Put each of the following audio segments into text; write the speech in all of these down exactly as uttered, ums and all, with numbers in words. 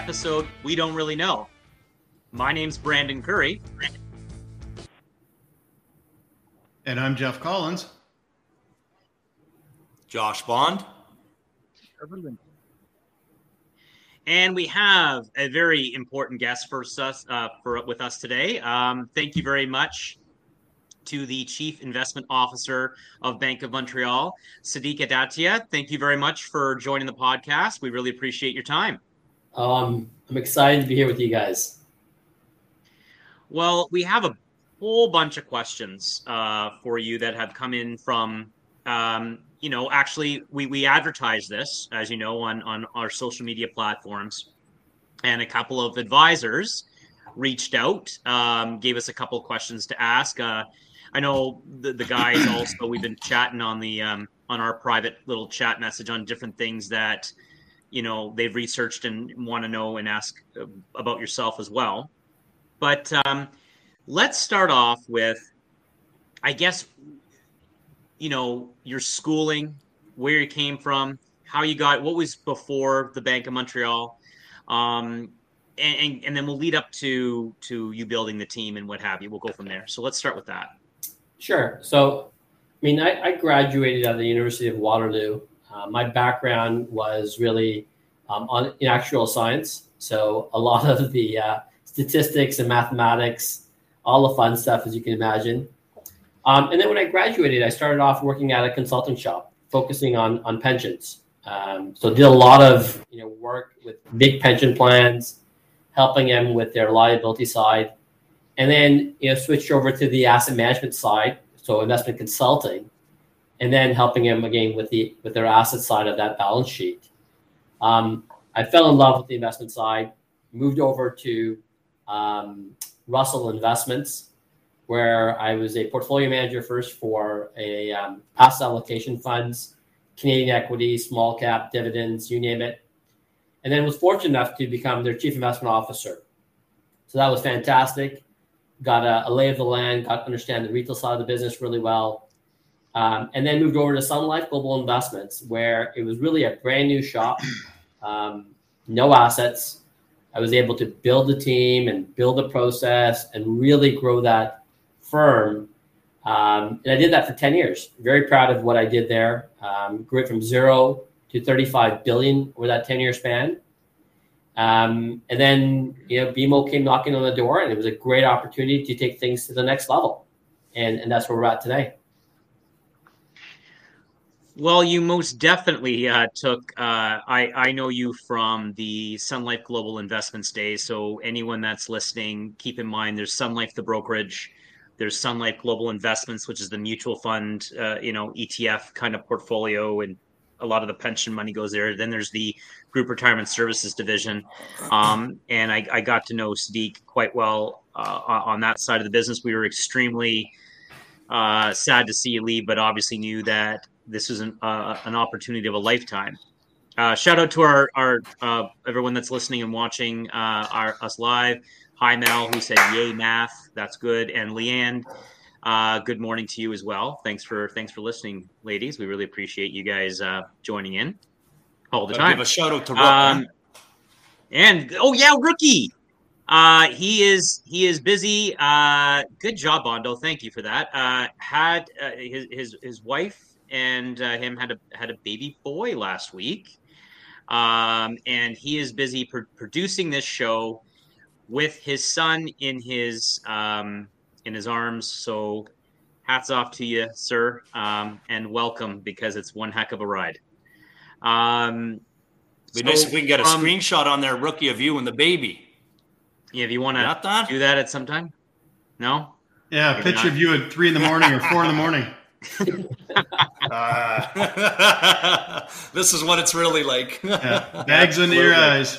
episode, We Don't Really Know. My name's Brandon Curry. And I'm Jeff Collins. Josh Bond. And we have a very important guest for us, uh, for with us today. Um, thank you very much to the Chief Investment Officer of Bank of Montreal, Sadiq Adatia. Thank you very much for joining the podcast. We really appreciate your time. Um, I'm excited to be here with you guys. Well, we have a whole bunch of questions uh, for you that have come in from, um, you know, actually we, we advertise this, as you know, on, on our social media platforms, and a couple of advisors reached out, um, gave us a couple of questions to ask. Uh, I know the, the guys also, we've been chatting on the um, on our private little chat message on different things that, you know, they've researched and want to know and ask about yourself as well. But um, let's start off with, I guess, you know, your schooling, where you came from, how you got, what was before the Bank of Montreal, um, and, and, and then we'll lead up to to you building the team and what have you. We'll go from there. So let's start with that. Sure. So, I mean, I, I graduated at the University of Waterloo. Uh, my background was really um, on in actual science. So a lot of the uh, statistics and mathematics, all the fun stuff, as you can imagine. Um, and then when I graduated, I started off working at a consulting shop, focusing on on pensions. Um, so did a lot of you know work with big pension plans, helping them with their liability side. And then, you know, switched over to the asset management side, so investment consulting, and then helping them again with the with their asset side of that balance sheet. Um, I fell in love with the investment side, moved over to um, Russell Investments, where I was a portfolio manager first for a um, asset allocation funds, Canadian equity, small cap, dividends, you name it, and then was fortunate enough to become their chief investment officer. So that was fantastic. Got a, a lay of the land, got to understand the retail side of the business really well. Um, and then moved over to Sun Life Global Investments, where it was really a brand new shop, um, no assets. I was able to build the team and build the process and really grow that firm. Um, and I did that for ten years. Very proud of what I did there. Um, grew it from zero to thirty-five billion over that ten-year span. Um, and then, you know, B M O came knocking on the door, and it was a great opportunity to take things to the next level. And, and that's where we're at today. Well, you most definitely uh, took, uh, I, I know you from the Sun Life Global Investments days. So anyone that's listening, keep in mind there's Sun Life, the brokerage, there's Sun Life Global Investments, which is the mutual fund, uh, you know, E T F kind of portfolio, and a lot of the pension money goes there. Then there's the Group Retirement Services division. Um, and I, I got to know Sadiq quite well uh, on that side of the business. We were extremely uh, sad to see you leave, but obviously knew that this was an, uh, an opportunity of a lifetime. Uh, shout out to our, our uh, everyone that's listening and watching uh, our, us live. Hi, Mel, who said, yay, math. That's good. And Leanne, uh, good morning to you as well. Thanks for thanks for listening, ladies. We really appreciate you guys uh, joining in all the Gotta time. Give a shout out to Rook. Um, and, oh, yeah, Rookie. Uh, he is he is busy. Uh, good job, Bondo. Thank you for that. Uh, had uh, his, his his wife and uh, him had a had a baby boy last week, um, and he is busy pr- producing this show with his son in his um, in his arms. So, hats off to you, sir, um, and welcome, because it's one heck of a ride. Um, Be so nice if we can get a from, screenshot on there, Rookie, of you and the baby. Yeah, if you want Got to that? do that at some time. No? Yeah, Maybe picture not. of you at three in the morning or four in the morning. Uh, this is what it's really like. Yeah, bags under your eyes.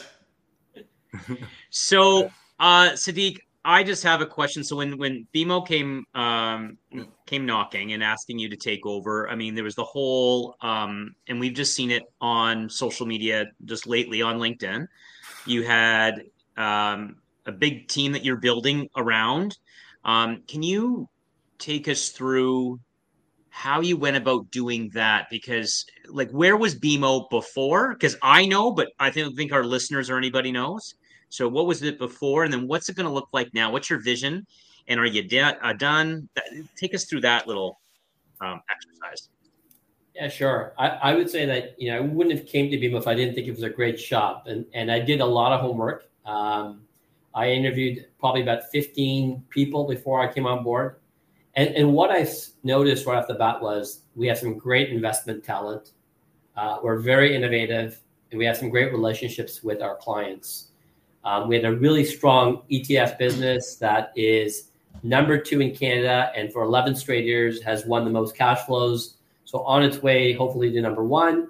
So, uh, Sadiq, I just have a question. So when, when B M O came um, came knocking and asking you to take over, I mean, there was the whole, um, and we've just seen it on social media just lately on LinkedIn. You had um, a big team that you're building around. Um, can you take us through how you went about doing that, because like where was B M O before? Because I know, but I don't think our listeners or anybody knows. So what was it before, and then what's it going to look like now? What's your vision, and are you de- uh, done? Take us through that little um, exercise. Yeah, sure. I, I would say that, you know, I wouldn't have came to B M O if I didn't think it was a great shop. And, and I did a lot of homework. Um, I interviewed probably about fifteen people before I came on board. And, and what I noticed right off the bat was we have some great investment talent. Uh, we're very innovative, and we have some great relationships with our clients. Um, we had a really strong E T F business that is number two in Canada, and for eleven straight years has won the most cash flows. So on its way, hopefully, to number one.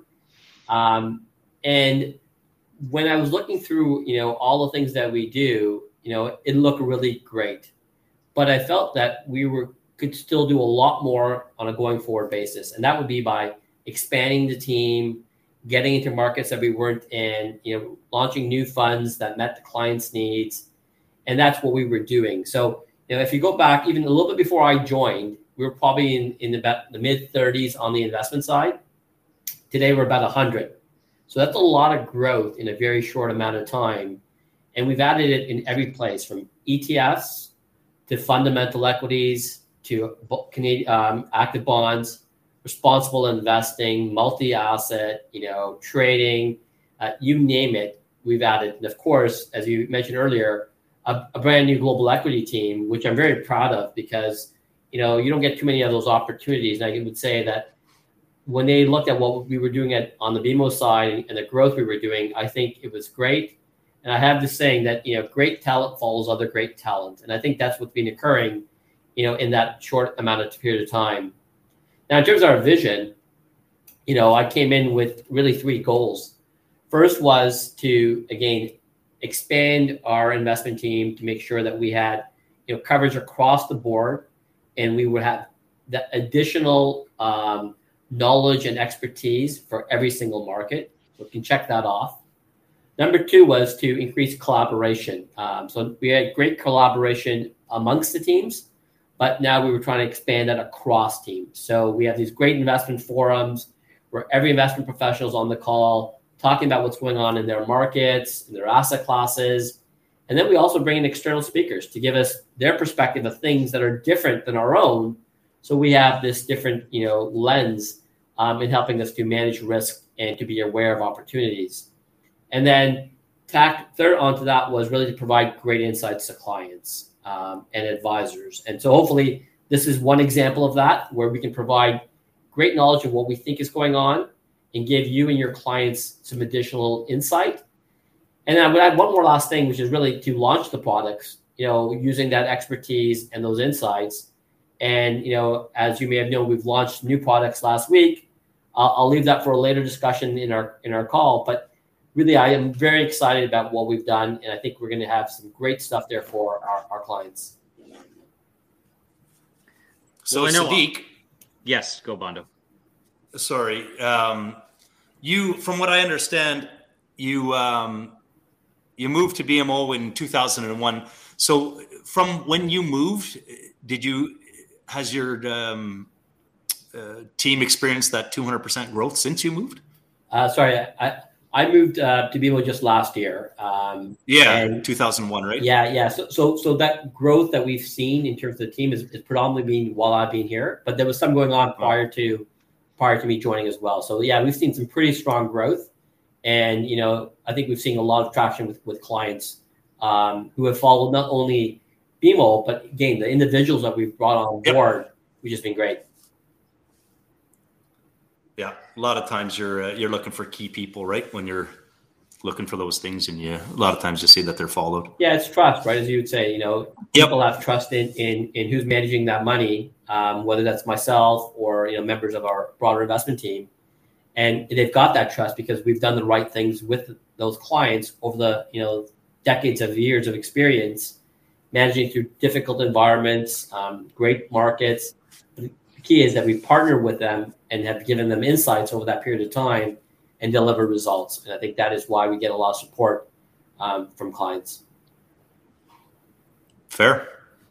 Um, and when I was looking through, you know, all the things that we do, you know, it looked really great. But I felt that we were could still do a lot more on a going forward basis. And that would be by expanding the team, getting into markets that we weren't in, you know, launching new funds that met the client's needs. And that's what we were doing. So, you know, if you go back even a little bit before I joined, we were probably in, in about the mid thirties on the investment side. Today, we're about one hundred. So that's a lot of growth in a very short amount of time. And we've added it in every place, from E T Fs to fundamental equities to Canadian um, active bonds, responsible investing, multi-asset, you know, trading, uh, you name it, we've added. And of course, as you mentioned earlier, a, a brand new global equity team, which I'm very proud of, because, you know, you don't get too many of those opportunities. And I would say that when they looked at what we were doing at on the B M O side and the growth we were doing, I think it was great. And I have this saying that, you know, great talent follows other great talent. And I think that's what's been occurring, you know, in that short amount of period of time. Now, in terms of our vision, you know, I came in with really three goals. First was to, again, expand our investment team to make sure that we had, you know, coverage across the board, and we would have the additional um, knowledge and expertise for every single market. So we can check that off. Number two was to increase collaboration. Um, so we had great collaboration amongst the teams, but now we were trying to expand that across teams. So we have these great investment forums where every investment professional is on the call, talking about what's going on in their markets, in their asset classes. And then we also bring in external speakers to give us their perspective of things that are different than our own. So we have this different, you know, lens um, in helping us to manage risk and to be aware of opportunities. And then tack third onto that was really to provide great insights to clients um, and advisors. And so hopefully this is one example of that, where we can provide great knowledge of what we think is going on and give you and your clients some additional insight. And I would add one more last thing, which is really to launch the products, you know, using that expertise and those insights. And, you know, as you may have known, we've launched new products last week. I'll, I'll leave that for a later discussion in our in our call. But really, I am very excited about what we've done, and I think we're going to have some great stuff there for our, our clients. So, well, Sadiq. Yes, go Bondo. Sorry. Um, you, from what I understand, you um, you moved to B M O in two thousand one. So from when you moved, did you, has your um, uh, team experienced that two hundred percent growth since you moved? Uh, sorry, I, I moved uh, to B M O just last year. Um, yeah, and, two thousand one, right? Yeah, yeah. So, so, so that growth that we've seen in terms of the team is, is predominantly been while I've been here, but there was some going on prior to prior to me joining as well. So, yeah, we've seen some pretty strong growth, and you know, I think we've seen a lot of traction with with clients um, who have followed not only B M O, but again, the individuals that we've brought on board, yep. which has been great. Yeah, a lot of times you're uh, you're looking for key people, right? When you're looking for those things, and you a lot of times you see that they're followed. Yeah, it's trust, right? As you would say, you know, yep. people have trust in in in who's managing that money, um, whether that's myself or you know members of our broader investment team, and they've got that trust because we've done the right things with those clients over the you know decades of years of experience managing through difficult environments, um, great markets. The key is that we partner with them and have given them insights over that period of time and deliver results. And I think that is why we get a lot of support um, from clients. Fair.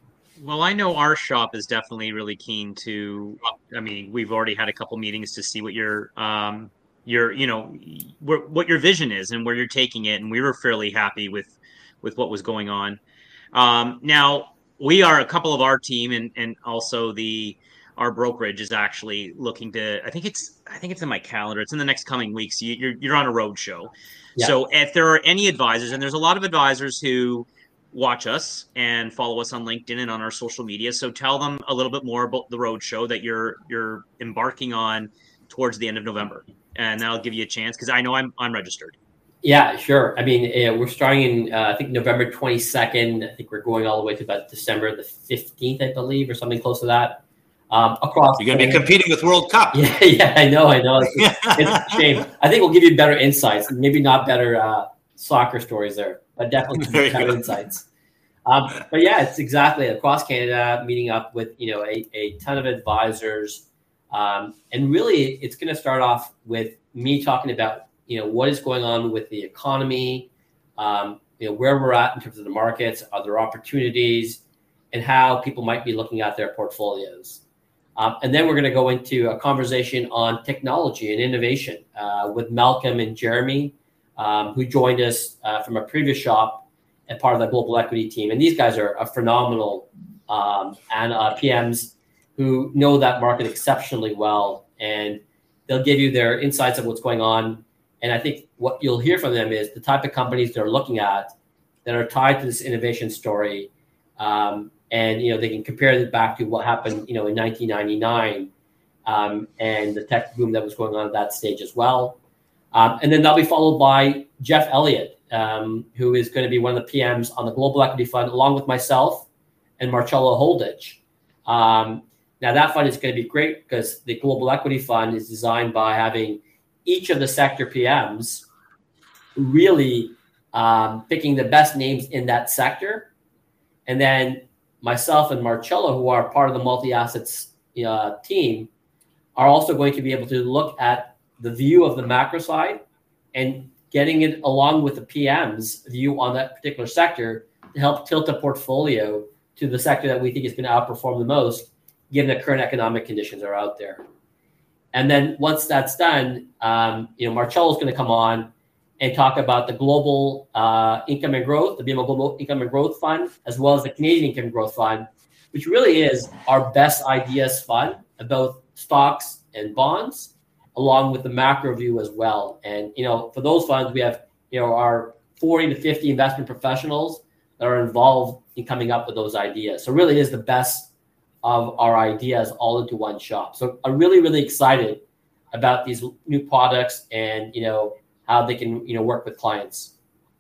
Well, I know our shop is definitely really keen to. I mean, we've already had a couple meetings to see what your um your you know wh- what your vision is and where you're taking it, and we were fairly happy with with what was going on. Um, now we are a couple of our team, and and also the our brokerage is actually looking to. I think it's I think it's in my calendar. It's in the next coming weeks. You, you're you're on a road show, Yeah. so if there are any advisors, and there's a lot of advisors who watch us and follow us on LinkedIn and on our social media. So tell them a little bit more about the road show that you're you're embarking on towards the end of November, and that'll give you a chance because I know I'm I'm registered. Yeah, sure. I mean, uh, we're starting in uh, I think November twenty-second. I think we're going all the way to about December the fifteenth, I believe, or something close to that. Um, across, You're going to be competing with World Cup. Yeah, yeah, I know, I know. It's, it's a shame. I think we'll give you better insights. Maybe not better uh, soccer stories there, but definitely Very better good. insights. Um, but yeah, it's exactly across Canada, meeting up with you know a, a ton of advisors, um, and really, it's going to start off with me talking about you know what is going on with the economy, um, you know where we're at in terms of the markets, are there opportunities, and how people might be looking at their portfolios. Um, and then we're going to go into a conversation on technology and innovation uh, with Malcolm and Jeremy, um, who joined us uh, from a previous shop and part of the global equity team. And these guys are, are phenomenal um, and uh, P Ms who know that market exceptionally well. And they'll give you their insights of what's going on. And I think what you'll hear from them is the type of companies they're looking at that are tied to this innovation story. Um, And, you know, they can compare it back to what happened, you know, in nineteen ninety-nine um, and the tech boom that was going on at that stage as well. Um, and then they'll be followed by Jeff Elliott, um, who is going to be one of the P Ms on the Global Equity Fund, along with myself and Marcello Holditch. Um, now, that fund is going to be great because the Global Equity Fund is designed by having each of the sector P Ms really um, picking the best names in that sector. And then myself and Marcello, who are part of the multi-assets uh, team, are also going to be able to look at the view of the macro side and getting it along with the P M's view on that particular sector to help tilt a portfolio to the sector that we think is going to outperform the most, given the current economic conditions are out there. And then once that's done, um, you know, Marcello is going to come on and talk about the global uh, income and growth, the B M O Global Income and Growth Fund, as well as the Canadian Income and Growth Fund, which really is our best ideas fund about stocks and bonds, along with the macro view as well. And, you know, for those funds, we have, you know, our forty to fifty investment professionals that are involved in coming up with those ideas. So really is the best of our ideas all into one shop. So I'm really, really excited about these new products and, you know, how they can, you know, work with clients.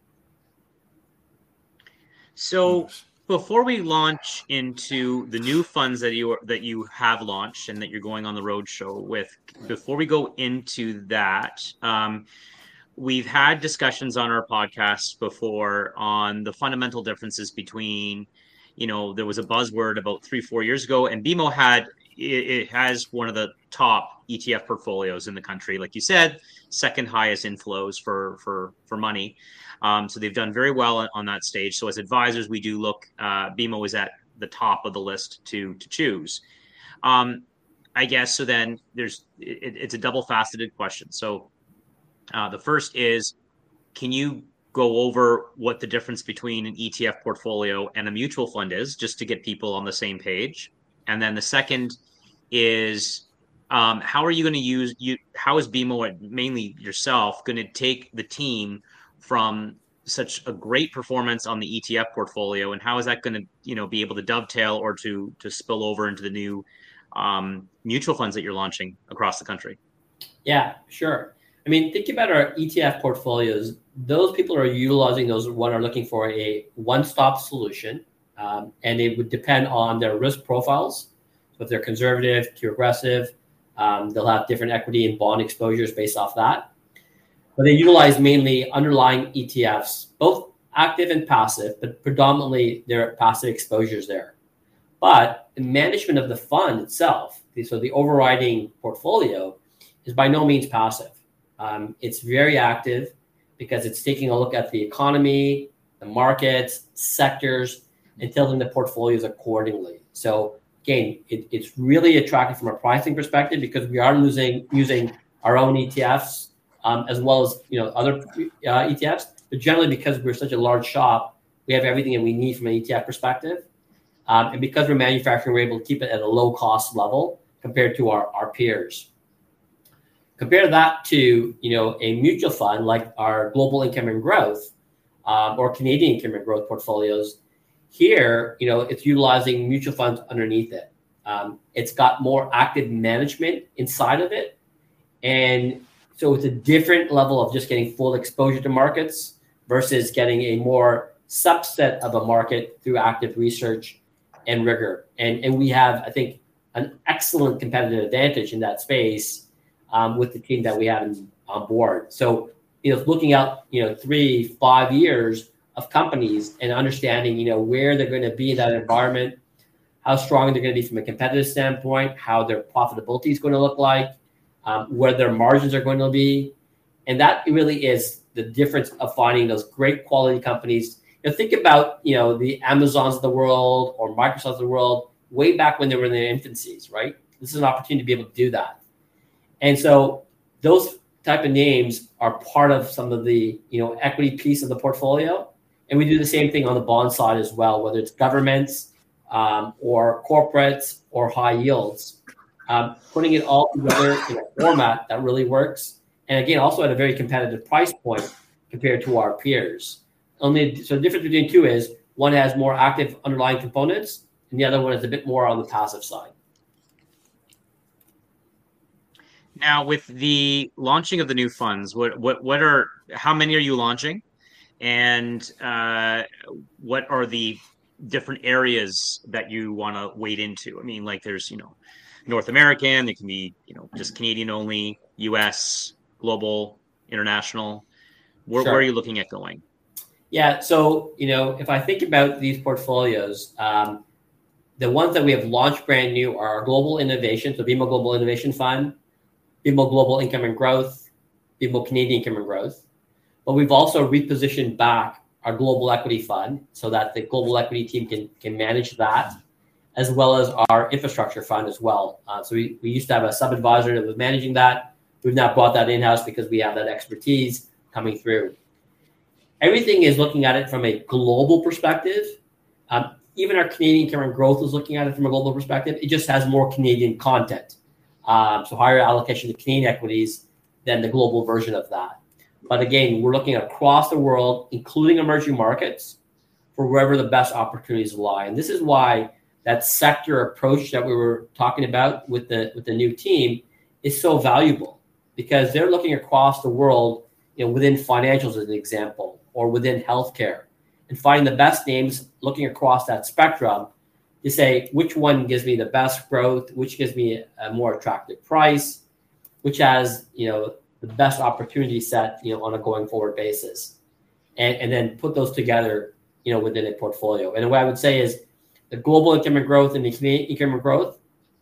So before we launch into the new funds that you that you have launched and that you're going on the road show with, before we go into that, um, we've had discussions on our podcast before on the fundamental differences between, you know, there was a buzzword about three, four years ago, and B M O had it, it has one of the top E T F portfolios in the country, like you said, second highest inflows for for for money. Um, so they've done very well on, on that stage. So as advisors, we do look. Uh, B M O is at the top of the list to to choose. Um, I guess so. Then there's it, it's a double faceted question. So uh, the first is, can you go over what the difference between an E T F portfolio and a mutual fund is, just to get people on the same page? And then the second is, um, how are you going to use you? How is B M O, mainly yourself, going to take the team from such a great performance on the E T F portfolio, and how is that going to, you know, be able to dovetail or to to spill over into the new um, mutual funds that you're launching across the country? Yeah, sure. I mean, think about our E T F portfolios. Those people are utilizing those one are looking for a one-stop solution, um, and it would depend on their risk profiles. So if they're conservative to aggressive, um, they'll have different equity and bond exposures based off that. But they utilize mainly underlying E T Fs, both active and passive, but predominantly their passive exposures there. But the management of the fund itself, so the overriding portfolio, is by no means passive. Um, it's very active because it's taking a look at the economy, the markets, sectors, and tilting the portfolios accordingly. So again, it, it's really attractive from a pricing perspective because we are losing using our own E T Fs um, as well as you know other uh, E T Fs. But generally, because we're such a large shop, we have everything that we need from an E T F perspective. Um, and because we're manufacturing, we're able to keep it at a low cost level compared to our, our peers. Compare that to you know a mutual fund like our Global Income and Growth um, or Canadian Income and Growth portfolios. Here, you know, it's utilizing mutual funds underneath it. Um, it's got more active management inside of it. And so it's a different level of just getting full exposure to markets versus getting a more subset of a market through active research and rigor. And, and we have, I think, an excellent competitive advantage in that space um, with the team that we have in, on board. So, you know, looking out, you know, three, five years of companies and understanding, you know, where they're going to be in that environment, how strong they're going to be from a competitive standpoint, how their profitability is going to look like, um, where their margins are going to be. And that really is the difference of finding those great quality companies. You know, think about, you know, the Amazons of the world or Microsofts of the world way back when they were in their infancies, right? This is an opportunity to be able to do that. And so those type of names are part of some of the, you know, equity piece of the portfolio. And we do the same thing on the bond side as well, whether it's governments um, or corporates or high yields, um, putting it all together in a format that really works. And again, also at a very competitive price point compared to our peers. Only so the difference between two is one has more active underlying components and the other one is a bit more on the passive side. Now, with the launching of the new funds, what what what are how many are you launching? And uh, what are the different areas that you want to wade into? I mean, like there's, you know, North American, there can be, you know, just Canadian only, U S, global, international. Where, Sure. where are you looking at going? Yeah. So, you know, if I think about these portfolios, um, the ones that we have launched brand new are our Global Innovation, so B M O Global Innovation Fund, B M O Global Income and Growth, B M O Canadian Income and Growth. But we've also repositioned back our global equity fund so that the global equity team can, can manage that, as well as our infrastructure fund as well. Uh, so we, we used to have a sub-advisor that was managing that. We've now brought that in-house because we have that expertise coming through. Everything is looking at it from a global perspective. Um, even our Canadian Income and Growth is looking at it from a global perspective. It just has more Canadian content. Um, so higher allocation to Canadian equities than the global version of that. But again, we're looking across the world, including emerging markets, for wherever the best opportunities lie. And this is why that sector approach that we were talking about with the with the new team is so valuable, because they're looking across the world, you know, within financials as an example, or within healthcare, and finding the best names, looking across that spectrum to say which one gives me the best growth, which gives me a more attractive price, which has, you know, the best opportunity set, you know, on a going forward basis, and, and then put those together, you know, within a portfolio. And what I would say is the Global Income and Growth and the Canadian Income and Growth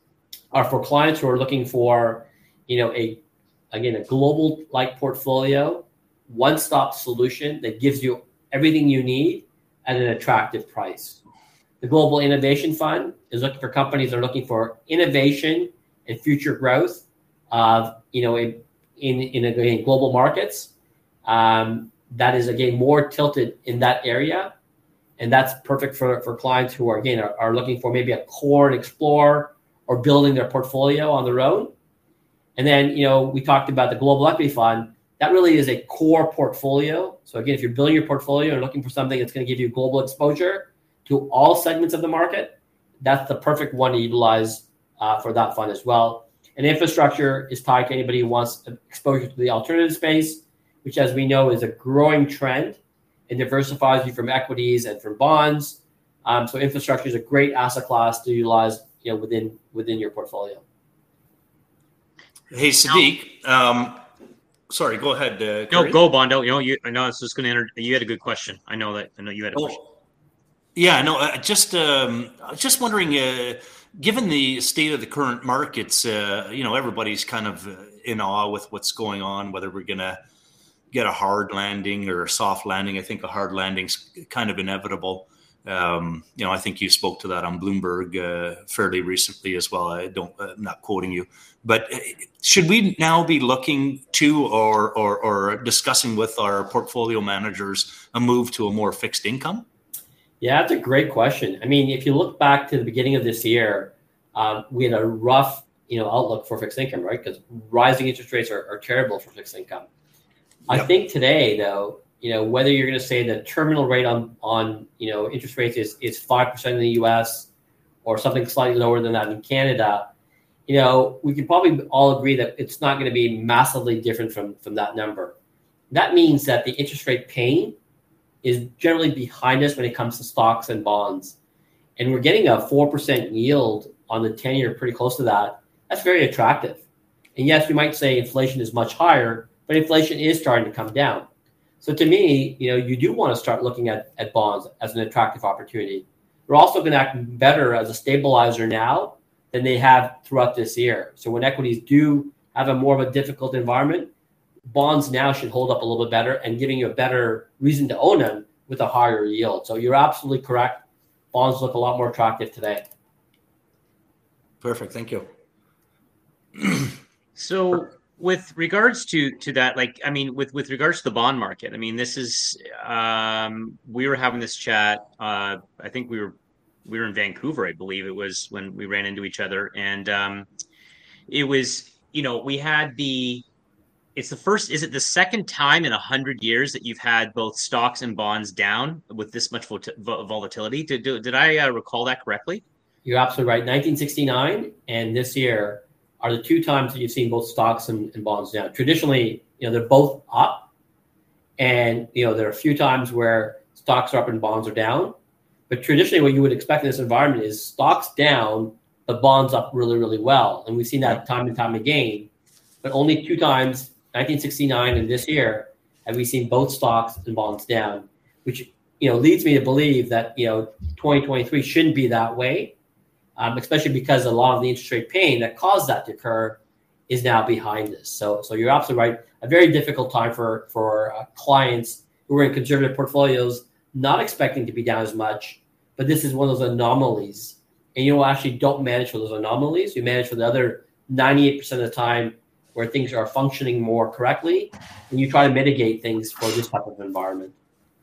are for clients who are looking for, you know, a, again, a global like portfolio, one-stop solution that gives you everything you need at an attractive price. The Global Innovation Fund is looking for companies that are looking for innovation and future growth of, you know, a in, in, in global markets. Um, that is, again, more tilted in that area. And that's perfect for, for clients who are, again, are, are looking for maybe a core and explore or building their portfolio on their own. And then, you know, we talked about the Global Equity Fund. That really is a core portfolio. So again, if you're building your portfolio and looking for something that's going to give you global exposure to all segments of the market, that's the perfect one to utilize uh, for that fund as well. And infrastructure is tied to anybody who wants exposure to the alternative space, which, as we know, is a growing trend and diversifies you from equities and from bonds. Um, so infrastructure is a great asset class to utilize, you know, within within your portfolio. Hey, Sadiq. Um, sorry, go ahead. Uh, no, go Bondo. You know, you. I know it's just going to enter. You had a good question. I know that. I know you had a oh, question. Yeah, no. Uh, just, um, just wondering. Uh, given the state of the current markets, uh, you know, everybody's kind of in awe with what's going on. Whether we're going to get a hard landing or a soft landing, I think a hard landing's kind of inevitable. Um, you know, I think you spoke to that on Bloomberg uh, fairly recently as well. I don't, uh, I'm not quoting you, but should we now be looking to or, or or discussing with our portfolio managers a move to a more fixed income? Yeah, that's a great question. I mean, if you look back to the beginning of this year, um, we had a rough, you know, outlook for fixed income, right? Because rising interest rates are, are terrible for fixed income. Yep. I think today, though, you know, whether you're going to say the terminal rate on, on you know, interest rates is, is five percent in the U S or something slightly lower than that in Canada, you know, we can probably all agree that it's not going to be massively different from, from that number. That means that the interest rate pain is generally behind us when it comes to stocks and bonds. And we're getting a four percent yield on the ten-year, pretty close to that. That's very attractive. And yes, we might say inflation is much higher, but inflation is starting to come down. So to me, you know, you do want to start looking at, at bonds as an attractive opportunity. They're also going to act better as a stabilizer now than they have throughout this year. So when equities do have a more of a difficult environment, bonds now should hold up a little bit better and giving you a better reason to own them with a higher yield. So you're absolutely correct. Bonds look a lot more attractive today. Perfect. Thank you. So with regards to to that, like, I mean, with, with regards to the bond market, I mean, this is, um, we were having this chat. Uh, I think we were, we were in Vancouver, I believe it was when we ran into each other. And um, it was, you know, we had the, it's the first, is it the second time in a hundred years that you've had both stocks and bonds down with this much volatility? Did, did I uh, recall that correctly? You're absolutely right. nineteen sixty-nine and this year are the two times that you've seen both stocks and, and bonds down. Traditionally, you know, they're both up. And, you know, there are a few times where stocks are up and bonds are down. But traditionally, what you would expect in this environment is stocks down, but bonds up really, really well. And we've seen that time and time again. But only two times, nineteen sixty-nine and this year, have we seen both stocks and bonds down, which, you know, leads me to believe that, you know, twenty twenty-three shouldn't be that way. Um, especially because a lot of the interest rate pain that caused that to occur is now behind us. So, so you're absolutely right. A very difficult time for for uh, clients who are in conservative portfolios, not expecting to be down as much. But this is one of those anomalies, and you actually don't manage for those anomalies. You manage for the other ninety-eight percent of the time where things are functioning more correctly, and you try to mitigate things for this type of environment.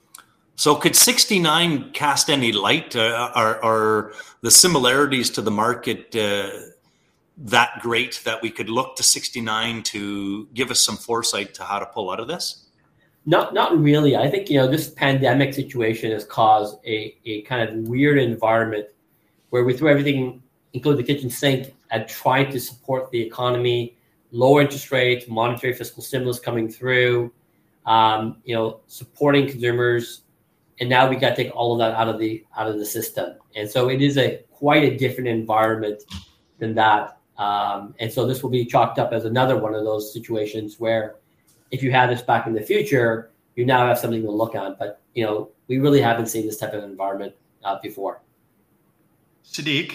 So could sixty-nine cast any light? Uh, are, are the similarities to the market uh, that great that we could look to sixty-nine to give us some foresight to how to pull out of this? Not not really. I think, you know, this pandemic situation has caused a, a kind of weird environment where we threw everything, including the kitchen sink, at trying to support the economy, lower interest rates, monetary fiscal stimulus coming through, um, you know, supporting consumers. And now we got to take all of that out of the out of the system. And so it is a quite a different environment than that. Um, and so this will be chalked up as another one of those situations where if you had this back in the future, you now have something to look at. But, you know, we really haven't seen this type of environment uh, before. Sadiq,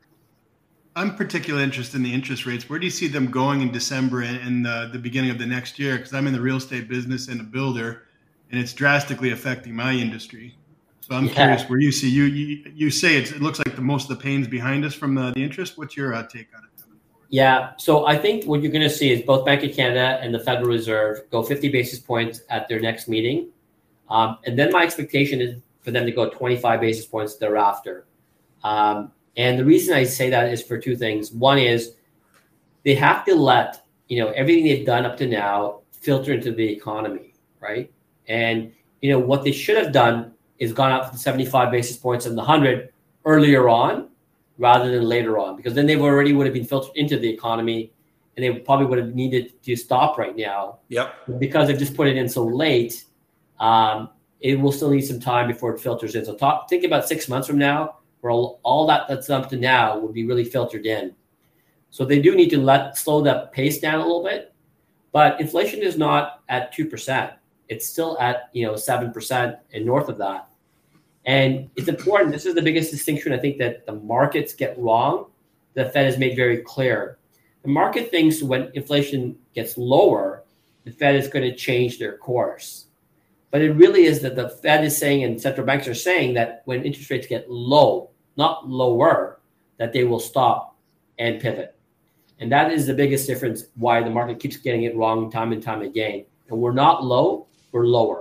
I'm particularly interested in the interest rates. Where do you see them going in December and the, the beginning of the next year? Because I'm in the real estate business and a builder, and it's drastically affecting my industry. So I'm yeah. curious where you see, you you, you say it's, it looks like the most of the pain's behind us from the, the interest. What's your uh, take on it? Yeah, so I think what you're going to see is both Bank of Canada and the Federal Reserve go fifty basis points at their next meeting. Um, and then my expectation is for them to go twenty-five basis points thereafter. Um, and the reason I say that is for two things. One is they have to let, you know, everything they've done up to now filter into the economy, right? And, you know, what they should have done is gone up to the seventy-five basis points and the one hundred earlier on rather than later on, because then they already would have been filtered into the economy and they probably would have needed to stop right now. Yep. Because they've just put it in so late, um, it will still need some time before it filters in. So talk, think about six months from now, where all, all that that's up to now will be really filtered in. So they do need to let slow that pace down a little bit, but inflation is not at two percent. It's still at, you know, seven percent and north of that. And it's important. This is the biggest distinction I think that the markets get wrong. The Fed has made very clear. The market thinks when inflation gets lower, the Fed is going to change their course. But it really is that the Fed is saying and central banks are saying that when interest rates get low, not lower, that they will stop and pivot. And that is the biggest difference why the market keeps getting it wrong time and time again. And we're not low, we're lower.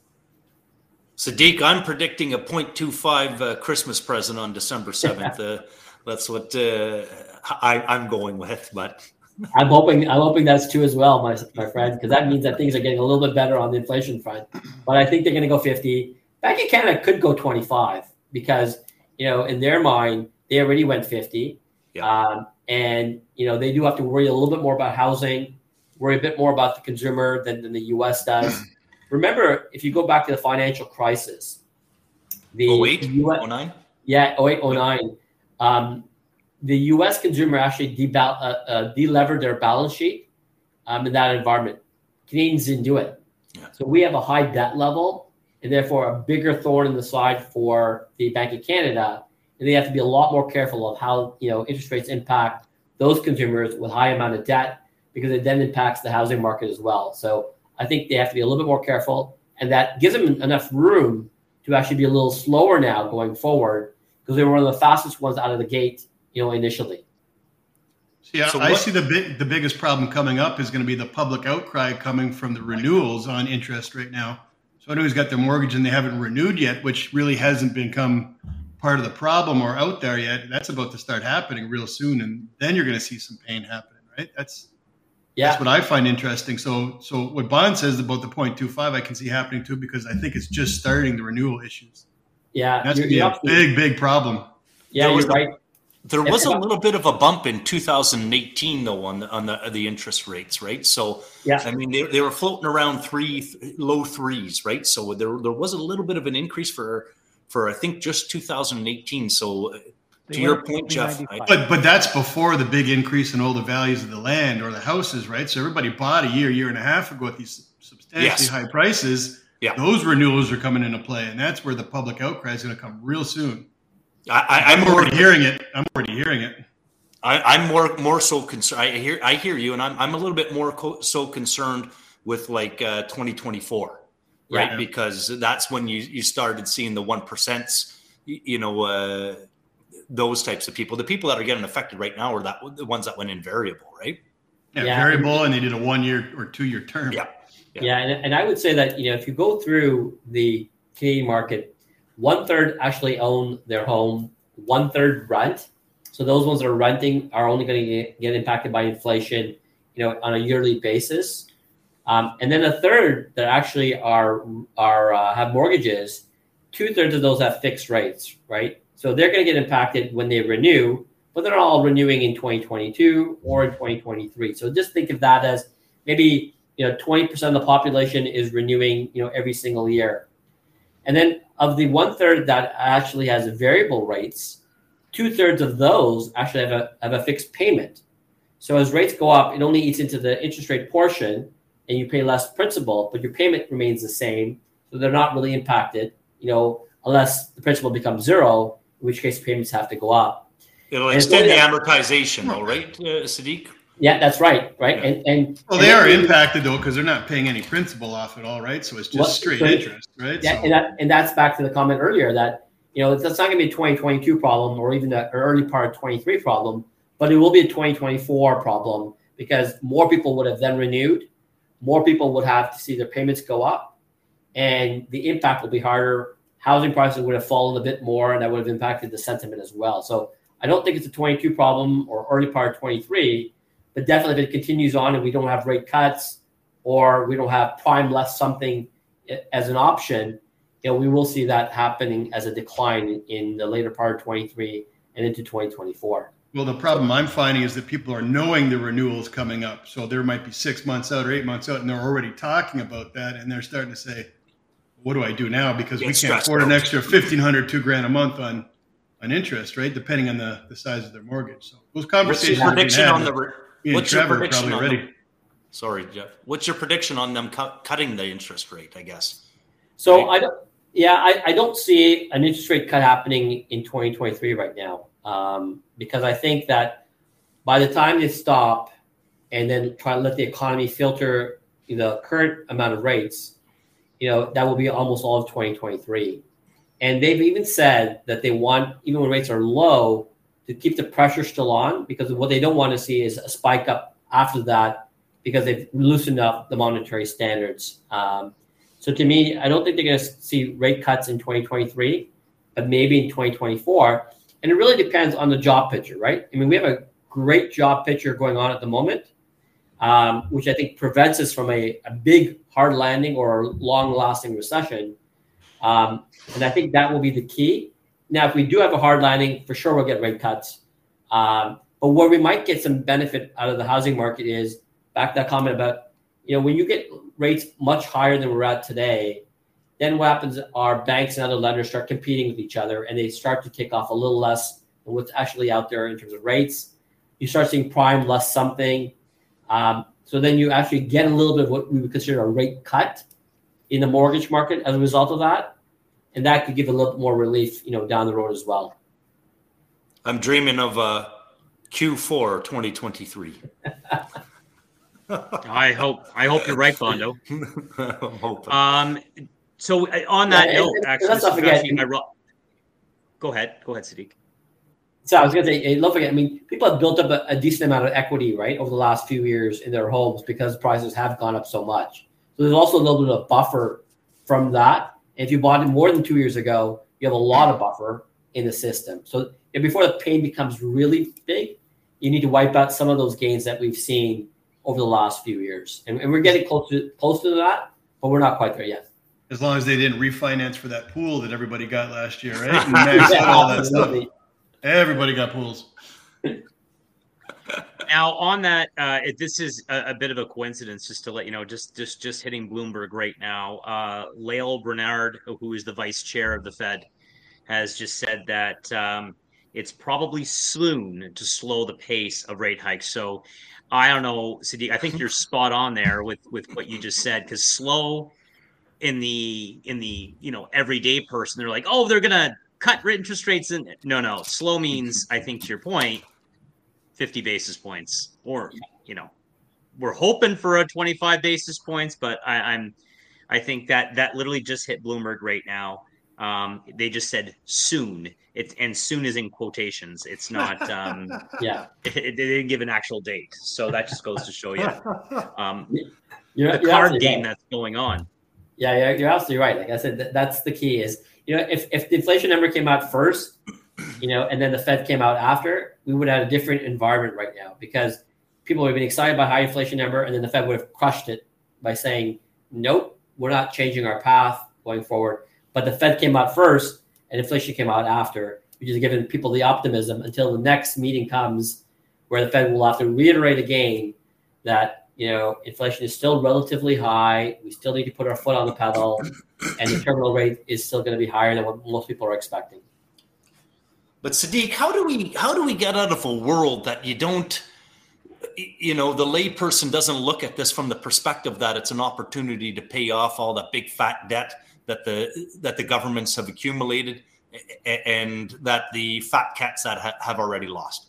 Sadiq, I'm predicting a zero point two five uh, Christmas present on December seventh. uh, that's what uh, I, I'm going with. But I'm hoping I'm hoping that's true as well, my my friend, because that means that things are getting a little bit better on the inflation front. But I think they're going to go fifty. Bank of Canada could go twenty-five because, you know, in their mind, they already went fifty. Yeah. Um, and, you know, they do have to worry a little bit more about housing, worry a bit more about the consumer than, than the U S does. Remember, if you go back to the financial crisis, the oh eight, U S, oh nine? Yeah, oh eight, oh nine. Um, the U S consumer actually debal- uh, uh, delevered their balance sheet um, in that environment. Canadians didn't do it. Yeah. So we have a high debt level and therefore a bigger thorn in the side for the Bank of Canada. And they have to be a lot more careful of how, you know, interest rates impact those consumers with high amount of debt because it then impacts the housing market as well. So I think they have to be a little bit more careful, and that gives them enough room to actually be a little slower now going forward because they were one of the fastest ones out of the gate, you know, initially. Yeah, so I what, see the big, the biggest problem coming up is going to be the public outcry coming from the renewals on interest right now. So anyone who's got their mortgage and they haven't renewed yet, which really hasn't become part of the problem or out there yet, that's about to start happening real soon, and then you're going to see some pain happening, right? That's yeah. That's what I find interesting. So, so what Bond says about the zero point two five, I can see happening too because I think it's just starting the renewal issues. Yeah, and that's going to be a big, big problem. Yeah, you're right. There was a little bit of a bump in two thousand eighteen, though, on the on the, the interest rates, right? So, yeah. I mean, they they were floating around three, th- low threes, right? So there there was a little bit of an increase for for I think just two thousand eighteen. So, uh, to your point, Jeff, I, but but that's before the big increase in all the values of the land or the houses, right? So everybody bought a year, year and a half ago at these substantially yes. high prices. Yeah, those renewals are coming into play, and that's where the public outcry is going to come real soon. I, I'm, I'm already more, hearing it. I'm already hearing it. I, I'm more more so concerned. I hear I hear you, and I'm I'm a little bit more co- so concerned with like uh, twenty twenty-four, right? Yeah. Because that's when you, you started seeing the one percents. You, you know, uh, those types of people. The people that are getting affected right now are that the ones that went in variable, right? Yeah, yeah. variable, and they did a one year or two year term. Yeah, yeah, yeah and, and I would say that you know if you go through the Canadian market. One third actually own their home, one third rent. So those ones that are renting are only going to get, get impacted by inflation, you know, on a yearly basis. Um, and then a third that actually are are uh, have mortgages. Two thirds of those have fixed rates, right? So they're going to get impacted when they renew, but they're all renewing in twenty twenty-two or in twenty twenty-three. So just think of that as maybe you know twenty percent of the population is renewing, you know, every single year. And then of the one third that actually has variable rates, two thirds of those actually have a have a fixed payment. So as rates go up, it only eats into the interest rate portion, and you pay less principal, but your payment remains the same. So they're not really impacted, you know, unless the principal becomes zero, in which case payments have to go up. It'll and extend the amortization, though, right, uh, Sadiq? Yeah, that's right, right. Yeah. And and well, they and are impacted though because they're not paying any principal off at all, right? So it's just well, straight so interest, right? Yeah, so. and that and that's back to the comment earlier that you know that's not going to be a twenty twenty-two problem or even the early part of twenty-three problem, but it will be a twenty twenty-four problem because more people would have then renewed, more people would have to see their payments go up, and the impact will be harder. Housing prices would have fallen a bit more, and that would have impacted the sentiment as well. So I don't think it's a twenty-two problem or early part of twenty-three. But definitely if it continues on and we don't have rate cuts or we don't have prime less something as an option, you know, we will see that happening as a decline in the later part of twenty-three and into twenty twenty-four. Well, the problem I'm finding is that people are knowing the renewal is coming up. So there might be six months out or eight months out, and they're already talking about that. And they're starting to say, what do I do now? Because we can't afford an extra fifteen hundred, two grand a month on, on interest, right? Depending on the, the size of their mortgage. So those conversations are prediction on the re- What's Trevor your prediction on ready. them? Sorry, Jeff. What's your prediction on them cu- cutting the interest rate? I guess. So right? I don't. Yeah, I, I don't see an interest rate cut happening in twenty twenty-three right now um, because I think that by the time they stop and then try to let the economy filter the current amount of rates, you know, that will be almost all of twenty twenty-three. And they've even said that they want, even when rates are low, to keep the pressure still on, because what they don't want to see is a spike up after that, because they've loosened up the monetary standards. Um, so to me, I don't think they're going to see rate cuts in twenty twenty-three, but maybe in twenty twenty-four. And it really depends on the job picture, right? I mean, we have a great job picture going on at the moment, um, which I think prevents us from a, a big hard landing or long-lasting recession. Um, and I think that will be the key. Now, if we do have a hard landing, for sure we'll get rate cuts. Um, but where we might get some benefit out of the housing market is back to that comment about, you know, when you get rates much higher than we're at today, then what happens are banks and other lenders start competing with each other, and they start to kick off a little less than what's actually out there in terms of rates. You start seeing prime less something. Um, so then you actually get a little bit of what we would consider a rate cut in the mortgage market as a result of that. And that could give a little bit more relief, you know, down the road as well. I'm dreaming of uh, Q four twenty twenty-three. I hope I hope you're right, Bondo. I'm hoping. Um, so on that Yeah, note, and- and actually, let's not this is forget- actually my- go ahead, go ahead, Sadiq. So I was going to say, don't forget, I mean, people have built up a, a decent amount of equity, right, over the last few years in their homes because prices have gone up so much. So there's also a little bit of buffer from that. And if you bought it more than two years ago, you have a lot of buffer in the system. So and before the pain becomes really big, you need to wipe out some of those gains that we've seen over the last few years. And, and we're getting close to, close to that, but we're not quite there yet. As long as they didn't refinance for that pool that everybody got last year, right? And maxed out all that stuff. Everybody got pools. Now, on that, uh, it, this is a, a bit of a coincidence, just to let you know, just just just hitting Bloomberg right now. Uh, Lael Brainard, who is the vice chair of the Fed, has just said that um, it's probably soon to slow the pace of rate hikes. So I don't know, Sadiq, I think you're spot on there with, with what you just said, because slow in the in the you know everyday person, they're like, oh, they're gonna cut interest rates. And no, no, slow means, I think to your point, fifty basis points, or, you know, we're hoping for a twenty-five basis points, but I, I'm, I think that that literally just hit Bloomberg right now. Um, they just said soon. It's and soon is in quotations. It's not. Um, Yeah, it, it, they didn't give an actual date, so that just goes to show you um, you're, the you're card absolutely game right. that's going on. Yeah, you're, you're absolutely right. Like I said, that, that's the key is, you know, if, if the inflation number came out first, you know, and then the Fed came out after, we would have a different environment right now, because people would have been excited by high inflation number, and then the Fed would have crushed it by saying, nope, we're not changing our path going forward. But the Fed came out first and inflation came out after, which is giving people the optimism until the next meeting comes where the Fed will have to reiterate again that, you know, inflation is still relatively high. We still need to put our foot on the pedal, and the terminal rate is still going to be higher than what most people are expecting. But Sadiq, how do we how do we get out of a world that you don't, you know, the layperson doesn't look at this from the perspective that it's an opportunity to pay off all that big fat debt that the that the governments have accumulated, and that the fat cats that ha- have already lost?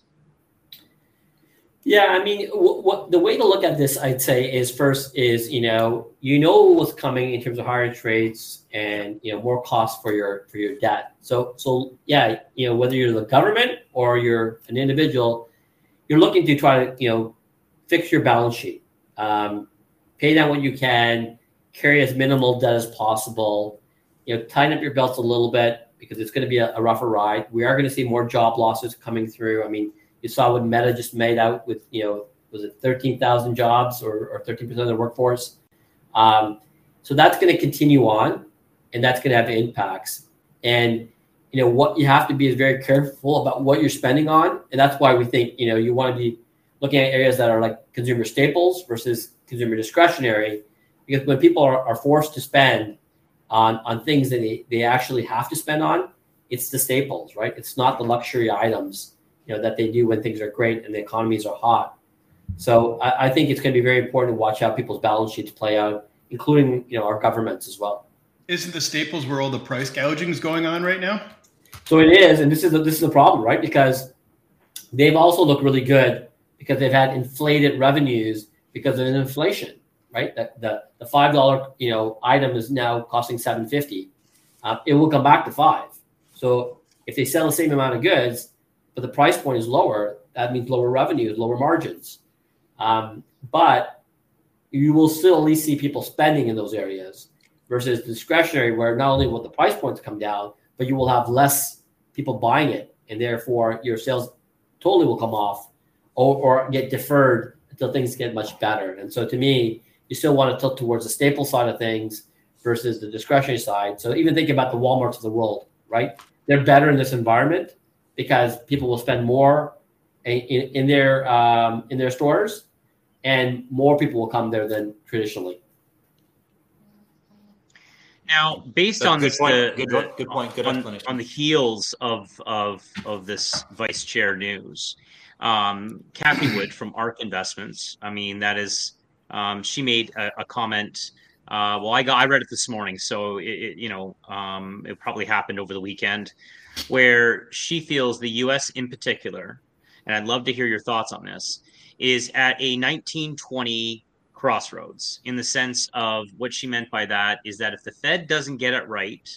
Yeah, I mean, what, what the way to look at this, I'd say, is first is, you know, you know what's coming in terms of higher interest rates and, you know, more costs for your for your debt. So, so yeah, you know, whether you're the government or you're an individual, you're looking to try to, you know, fix your balance sheet, um, pay down what you can, carry as minimal debt as possible, you know, tighten up your belts a little bit, because it's going to be a, a rougher ride. We are going to see more job losses coming through. I mean, you saw what Meta just made out with, you know, was it thirteen thousand jobs or, or thirteen percent of the workforce? Um, so that's going to continue on, and that's going to have impacts. And, you know, what you have to be is very careful about what you're spending on. And that's why we think, you know, you want to be looking at areas that are like consumer staples versus consumer discretionary, because when people are, are forced to spend on, on things that they, they actually have to spend on, it's the staples, right? It's not the luxury items, you know, that they do when things are great and the economies are hot. So I, I think it's going to be very important to watch how people's balance sheets play out, including, you know, our governments as well. Isn't the staples where all the price gouging is going on right now? So it is, and this is a, this is a problem, right? Because they've also looked really good because they've had inflated revenues because of inflation, right? That the the five dollar you know item is now costing seven fifty. Uh, it will come back to five. So if they sell the same amount of goods, but the price point is lower, that means lower revenues, lower margins. Um, but you will still at least see people spending in those areas versus discretionary, where not only will the price points come down, but you will have less people buying it, and therefore your sales totally will come off or, or get deferred until things get much better. And so to me, you still want to tilt towards the staple side of things versus the discretionary side. So even think about the Walmarts of the world, right? They're better in this environment because people will spend more in, in, in their um, in their stores, and more people will come there than traditionally. Now, based That's on good this, point. the, Good, the- good point. Good on, explanation. on the heels of of of this vice chair news, um, Kathy Wood from ARK Investments. I mean, that is, um, she made a, a comment. Uh, well, I got I read it this morning, so it, it you know um, it probably happened over the weekend, where she feels the U S in particular, and I'd love to hear your thoughts on this, is at a nineteen twenty crossroads, in the sense of what she meant by that is that if the Fed doesn't get it right,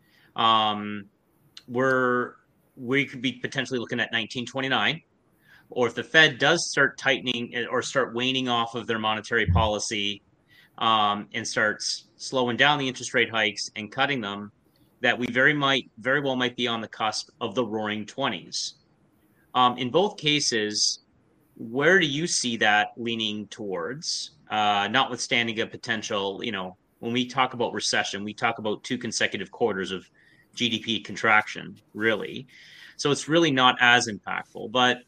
um, we're we could be potentially looking at nineteen twenty-nine, or if the Fed does start tightening or start waning off of their monetary policy, um, and starts slowing down the interest rate hikes and cutting them, that we very might very well might be on the cusp of the roaring twenties. Um, in both cases, where do you see that leaning towards? Uh, notwithstanding a potential, you know, when we talk about recession, we talk about two consecutive quarters of G D P contraction, really. So it's really not as impactful. But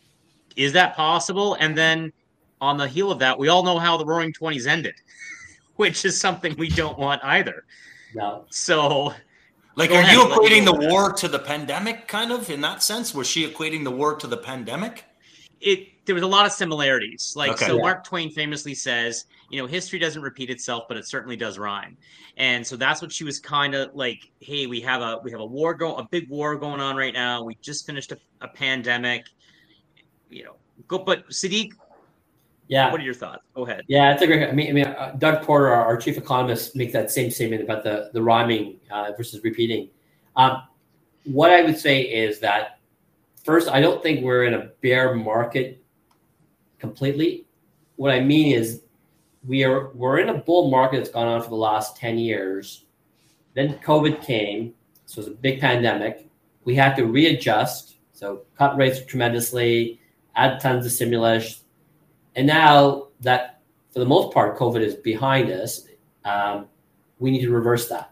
is that possible? And then on the heel of that, we all know how the roaring twenties ended, which is something we don't want either. No. So, Like, Go are ahead, you let me equating go the with that. war to the pandemic, kind of, in that sense? Was she equating the war to the pandemic? it there was a lot of similarities. Like, Okay. so Yeah. Mark Twain famously says, you know, history doesn't repeat itself, but it certainly does rhyme. And so that's what she was kind of like, hey, we have a we have a war going a big war going on right now. We just finished a, a pandemic. You know, go but Sadiq, Yeah. what are your thoughts? Go ahead. Yeah, it's a great. I mean, I mean, uh, Doug Porter, our, our chief economist, makes that same statement about the the rhyming uh, versus repeating. Um, what I would say is that first, I don't think we're in a bear market completely. What I mean is we are we're in a bull market that's gone on for the last ten years. Then COVID came, so it was a big pandemic. We had to readjust, so cut rates tremendously, add tons of stimulus. And now that, for the most part, COVID is behind us, um, we need to reverse that.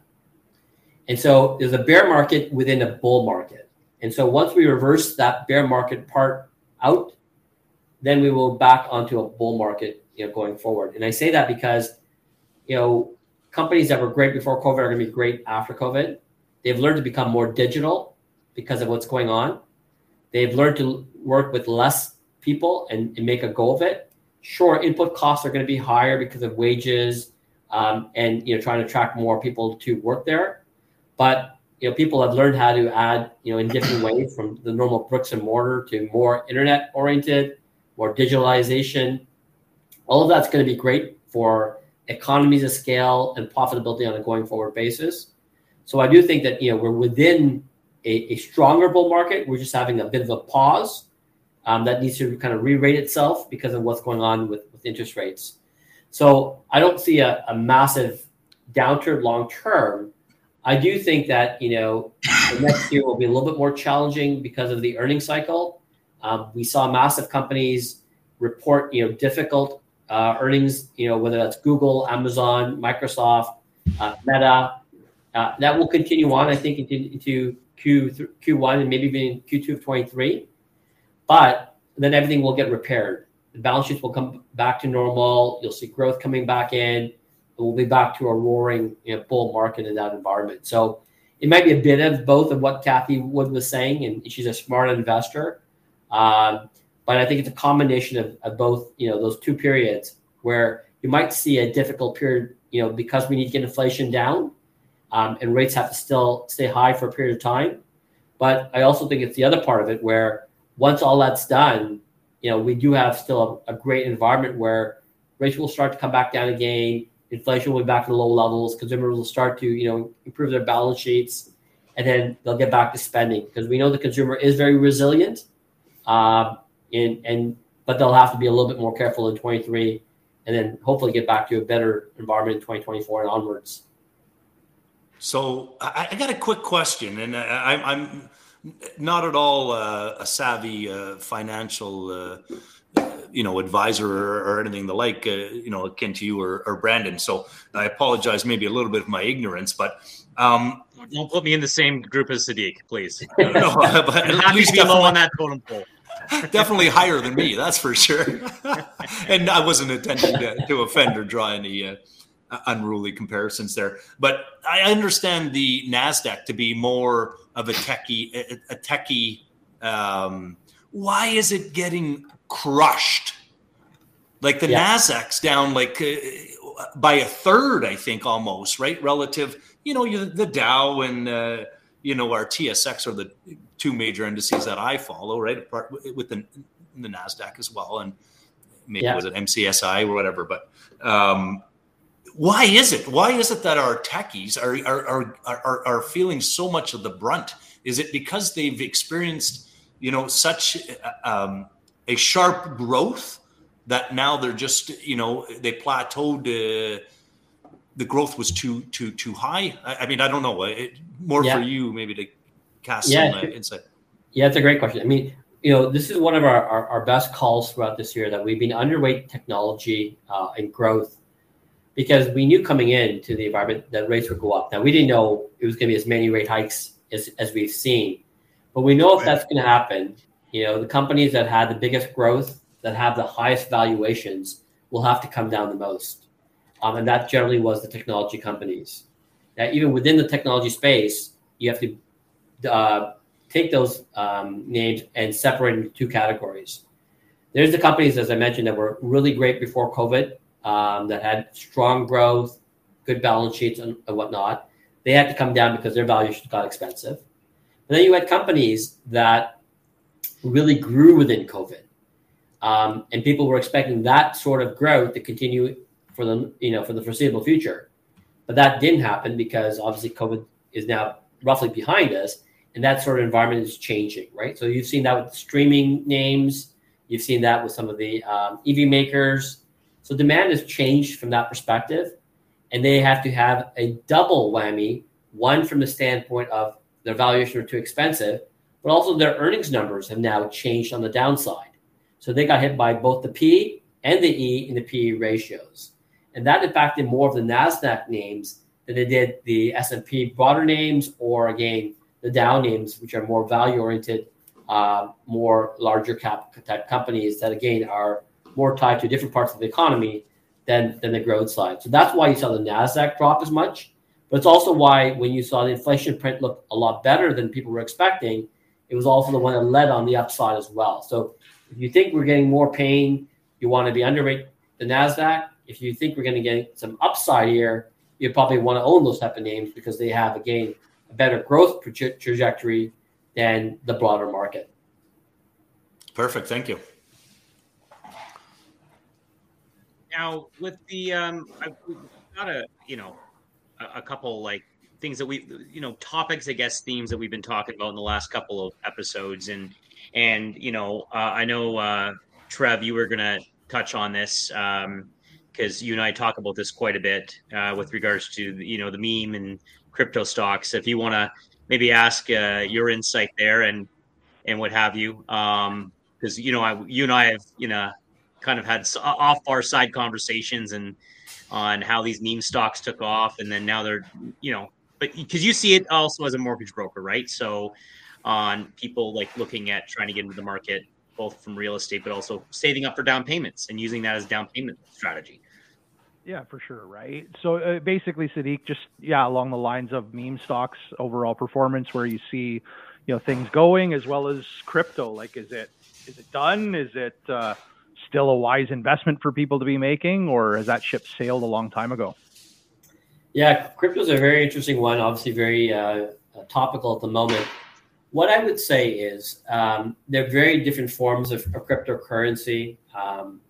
And so there's a bear market within a bull market. And so once we reverse that bear market part out, then we will back onto a bull market, you know, going forward. And I say that because, you know, companies that were great before COVID are going to be great after COVID. They've learned to become more digital because of what's going on. They've learned to work with less people and, and make a go of it. Sure, input costs are going to be higher because of wages um, and, you know, trying to attract more people to work there. But, you know, people have learned how to add, you know, in different ways, from the normal bricks and mortar to more internet oriented, more digitalization. All of that's going to be great for economies of scale and profitability on a going forward basis. So I do think that, you know, we're within a, a stronger bull market. We're just having a bit of a pause um, that needs to kind of re-rate itself because of what's going on with, with interest rates. So I don't see a, a massive downturn long term. I do think that, you know, the next year will be a little bit more challenging because of the earnings cycle. Um, we saw massive companies report, you know, difficult uh, earnings, you know, whether that's Google, Amazon, Microsoft, uh, Meta. Uh, that will continue on, I think, into, into Q th- Q one and maybe even Q two of twenty-three. But then everything will get repaired. The balance sheets will come back to normal. You'll see growth coming back in. And we'll be back to a roaring, you know, bull market in that environment. So it might be a bit of both of what Kathy Wood was saying, and she's a smart investor. Um, but I think it's a combination of, of both, you know, those two periods where you might see a difficult period, you know, because we need to get inflation down um, and rates have to still stay high for a period of time. But I also think it's the other part of it where once all that's done, you know, we do have still a, a great environment where rates will start to come back down again. Inflation will be back to low levels. Consumers will start to, you know, improve their balance sheets, and then they'll get back to spending because we know the consumer is very resilient. Uh, and and but they'll have to be a little bit more careful in twenty-three, and then hopefully get back to a better environment in twenty twenty-four and onwards. So I, I got a quick question, and I, I'm not at all uh, a savvy uh, financial, uh, you know, advisor or, or anything the like, uh, you know, akin to you or, or Brandon. So I apologize, maybe a little bit of my ignorance, but um, don't put me in the same group as Sadiq, please. No, but at I'm least be low on that totem pole. Definitely higher than me, that's for sure. And I wasn't intending to, to offend or draw any uh, unruly comparisons there. But I understand the NASDAQ to be more of a techie, a, a techie. Um, why is it getting crushed? Like the yeah. NASDAQ's down like uh, by a third, I think, almost, right? Relative, you know, you, the Dow and, uh, you know, our T S X are the two major indices that I follow, right? Apart with the, the NASDAQ as well. And maybe yeah. was it M C S I or whatever, but um, why is it? Why is it that our techies are, are, are, are, are feeling so much of the brunt? Is it because they've experienced, you know, such um, a sharp growth that now they're just, you know, they plateaued, uh, the growth was too, too, too high? I, I mean, I don't know. It, more yeah. for you maybe to cast yeah, some uh, insight. Yeah, it's a great question. I mean, you know, this is one of our, our, our best calls throughout this year that we've been underweight technology uh, and growth because we knew coming into the environment that rates would go up. Now, we didn't know it was going to be as many rate hikes as, as we've seen, but we know if that's going to happen, you know, the companies that had the biggest growth, that have the highest valuations will have to come down the most. Um, and that generally was the technology companies. Now, even within the technology space, you have to uh, take those um, names and separate into two categories. There's the companies, as I mentioned, that were really great before COVID, um, that had strong growth, good balance sheets and, and whatnot. They had to come down because their valuations got expensive. And then you had companies that really grew within COVID. Um, and people were expecting that sort of growth to continue for the, you know, for the foreseeable future. But that didn't happen because obviously COVID is now roughly behind us, and that sort of environment is changing, right? So you've seen that with streaming names. You've seen that with some of the um, E V makers. So demand has changed from that perspective, and they have to have a double whammy, one from the standpoint of their valuation are too expensive, but also their earnings numbers have now changed on the downside. So they got hit by both the P and the E in the P E ratios. And that impacted more of the NASDAQ names than it did the S and P broader names or, again, the Dow names, which are more value-oriented, uh, more larger cap type companies that, again, are more tied to different parts of the economy than, than the growth side. So that's why you saw the NASDAQ drop as much. But it's also why when you saw the inflation print look a lot better than people were expecting, it was also the one that led on the upside as well. So if you think we're getting more pain, you want to be underweight the NASDAQ. If you think we're going to get some upside here, you probably want to own those type of names because they have, again, a better growth proje- trajectory than the broader market. Perfect. Thank you. Now, with the, um, I've got a, you know, a, a couple like things that we, you know, topics, I guess, themes that we've been talking about in the last couple of episodes. And, and you know, uh, I know, uh, Trev, you were going to touch on this, um, because you and I talk about this quite a bit uh, with regards to, you know, the meme and crypto stocks. If you want to maybe ask uh, your insight there and and what have you, because, um, you know, I, you and I have, you know, kind of had off our side conversations and on how these meme stocks took off. And then now they're, you know, but because you see it also as a mortgage broker, right? So on people like looking at trying to get into the market, both from real estate, but also saving up for down payments and using that as down payment strategy. Yeah, for sure. Right. So uh, basically, Sadiq, just, yeah, along the lines of meme stocks, overall performance, where you see, you know, things going as well as crypto. Like, is it, is it done? Is it uh, still a wise investment for people to be making, or has that ship sailed a long time ago? Yeah, crypto is a very interesting one, obviously very uh, topical at the moment. What I would say is um, there are very different forms of, of cryptocurrency. Um,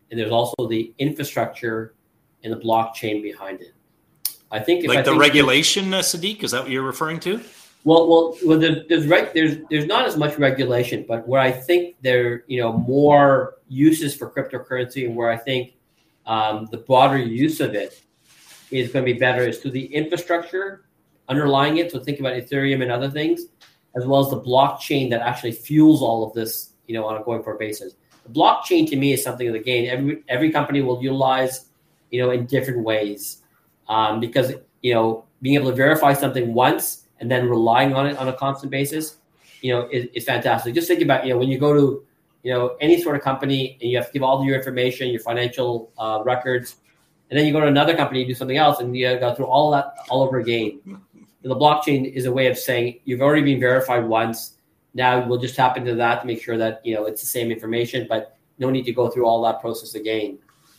and there's also the infrastructure and the blockchain behind it. I think if like I the think regulation, uh, Sadiq, is that what you're referring to? Well, well, well there's there's, reg, there's there's not as much regulation, but where I think there you know more uses for cryptocurrency, and where I think um, the broader use of it is going to be better is through the infrastructure underlying it. So think about Ethereum and other things, as well as the blockchain that actually fuels all of this, you know, on a going forward basis. The blockchain to me is something of the gain. Every every company will utilize, you know, in different ways, um, because you know being able to verify something once and then relying on it on a constant basis, you know, is, is fantastic. Just think about, you know, when you go to, you know, any sort of company and you have to give all your information, your financial uh, records, and then you go to another company, you do something else, and you go through all that all over again. The blockchain is a way of saying you've already been verified once. Now we'll just tap into that to make sure that, you know, it's the same information, but no need to go through all that process again.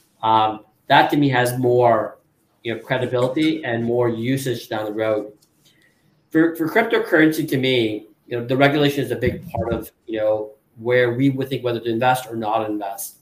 Um, that to me has more, you know, credibility and more usage down the road. For for cryptocurrency, to me, you know, the regulation is a big part of, you know, where we would think whether to invest or not invest.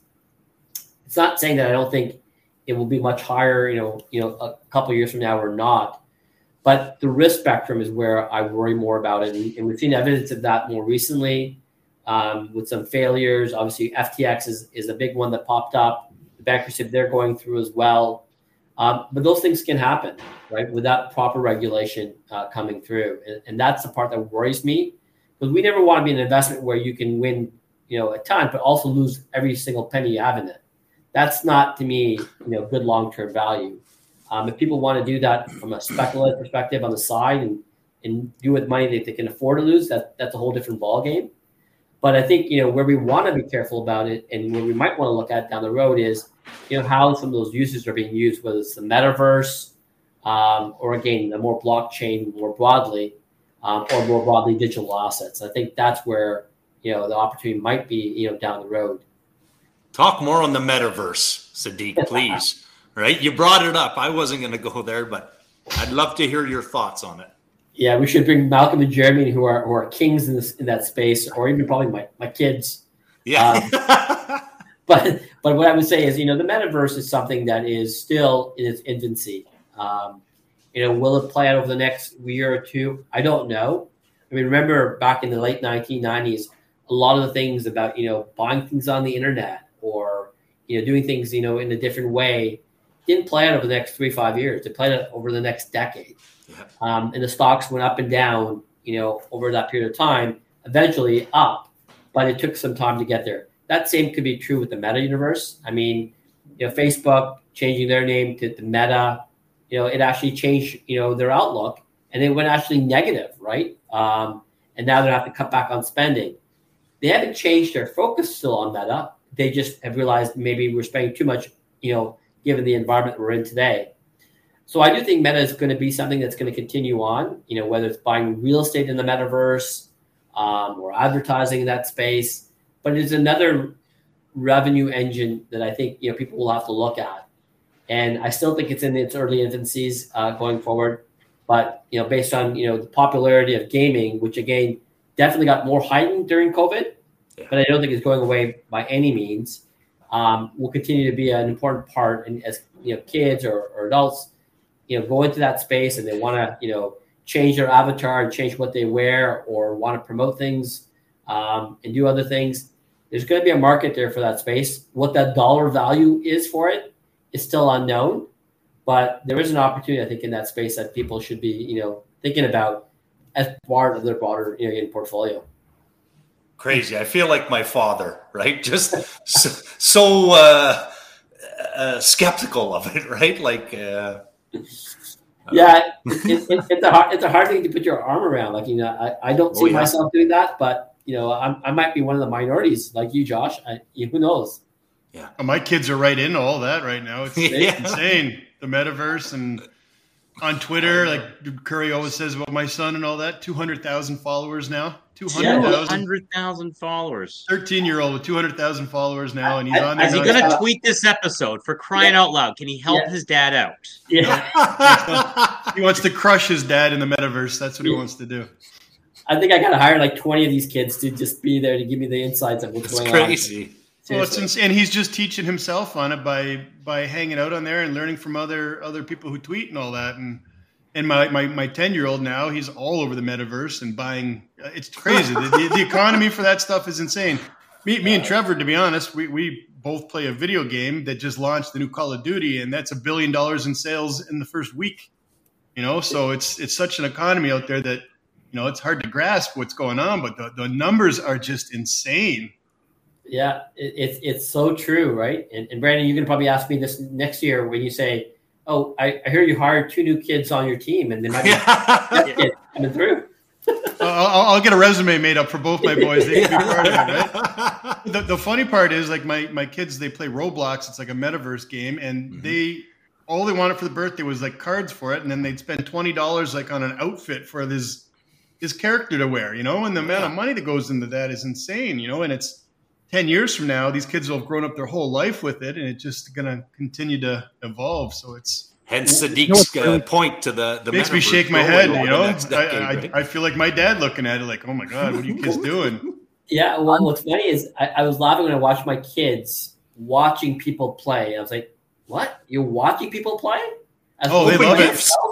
It's not saying that I don't think it will be much higher, you know, you know, a couple of years from now or not. But the risk spectrum is where I worry more about it. And, and we've seen evidence of that more recently um, with some failures. Obviously, F T X is, is a big one that popped up. The bankruptcy they're going through as well. Um, but those things can happen, right, without proper regulation uh, coming through. And, and that's the part that worries me, because we never want to be an investment where you can win, you know, a ton, but also lose every single penny you have in it. That's not, to me, you know, good long-term value. Um, if people want to do that from a speculative perspective on the side and, and do with money that they can afford to lose, that that's a whole different ballgame. But I think, you know, where we want to be careful about it and where we might want to look at down the road is, you know, how some of those uses are being used, whether it's the metaverse um, or, again, the more blockchain more broadly um, or more broadly digital assets. I think that's where, you know, the opportunity might be, you know, down the road. Talk more on the metaverse, Sadiq, please. Right? You brought it up. I wasn't going to go there, but I'd love to hear your thoughts on it. Yeah, we should bring Malcolm and Jeremy, who are who are kings in this in that space, or even probably my, my kids. Yeah. Um, but but what I would say is, you know, the metaverse is something that is still in its infancy. Um, you know, will it play out over the next year or two? I don't know. I mean, remember back in the late nineteen nineties, a lot of the things about, you know, buying things on the internet or, you know, doing things, you know, in a different way didn't play out over the next three, five years. It played out over the next decade. Yeah. Um, and the stocks went up and down, you know, over that period of time, eventually up, but it took some time to get there. That same could be true with the Meta universe. I mean, you know, Facebook changing their name to the Meta, you know, it actually changed, you know, their outlook, and it went actually negative, right? Um, and now they have to cut back on spending. They haven't changed their focus still on Meta. They just have realized maybe we're spending too much, you know, given the environment we're in today. So I do think Meta is going to be something that's going to continue on, you know, whether it's buying real estate in the metaverse um, or advertising in that space. But it's another revenue engine that I think, you know, people will have to look at. And I still think it's in its early infancies uh, going forward. But, you know, based on, you know, the popularity of gaming, which, again, definitely got more heightened during COVID, yeah. but I don't think it's going away by any means, um, will continue to be an important part. And as, you know, kids or, or adults, you know, go into that space and they want to, you know, change their avatar and change what they wear or want to promote things um, and do other things, there's going to be a market there for that space. What that dollar value is for it is still unknown, but there is an opportunity, I think, in that space that people should be, you know, thinking about as part of their broader, you know, portfolio. Crazy. I feel like my father, right? Just so, so uh, uh, skeptical of it, right? Like, uh, yeah, it, it, it's a hard, it's a hard thing to put your arm around. Like, you know, I, I don't see oh, yeah. myself doing that, but you know, I'm, I might be one of the minorities, like you, Josh. I, who knows? Yeah, well, my kids are right into all that right now. It's yeah. insane. The metaverse and on Twitter, like Curry always says about my son and all that. Two hundred thousand followers now. Two hundred thousand. Two hundred thousand followers. Thirteen-year-old with two hundred thousand followers now, and he's I, on there. Is he going to tweet this episode for crying yeah. out loud? Can he help yeah. his dad out? Yeah. He wants to crush his dad in the metaverse. That's what he wants to do. I think I got to hire like twenty of these kids to just be there to give me the insights of what's That's going crazy. on. Well, it's insane. And he's just teaching himself on it by by hanging out on there and learning from other other people who tweet and all that. And and my my my ten year old now, he's all over the metaverse and buying. It's crazy. the, the, the economy for that stuff is insane. Me me and Trevor, to be honest, we we both play a video game that just launched, the new Call of Duty, and that's a billion dollars in sales in the first week. You know, so it's it's such an economy out there that, you know, it's hard to grasp what's going on, but the, the numbers are just insane. Yeah, it, it's it's so true, right? And, and Brandon, you can probably ask me this next year when you say, "Oh, I, I hear you hired two new kids on your team, and they might be kids coming through." uh, I'll, I'll get a resume made up for both my boys. They can be part of it, right? The, the funny part is, like, my my kids, they play Roblox. It's like a metaverse game, and mm-hmm. they all they wanted for the birthday was like cards for it, and then they'd spend twenty dollars like on an outfit for this his character to wear, you know. And the amount of money that goes into that is insane, you know. And it's ten years from now, these kids will have grown up their whole life with it, and it's just going to continue to evolve. So it's hence Sadiq's uh, point to the the makes me shake my head. You know, decade, I, right? I I feel like my dad looking at it, like, oh my god, what are you kids doing? Yeah, well, what's funny is I, I was laughing when I watched my kids watching people play. I was like, "What? You're watching people play?" Oh, they love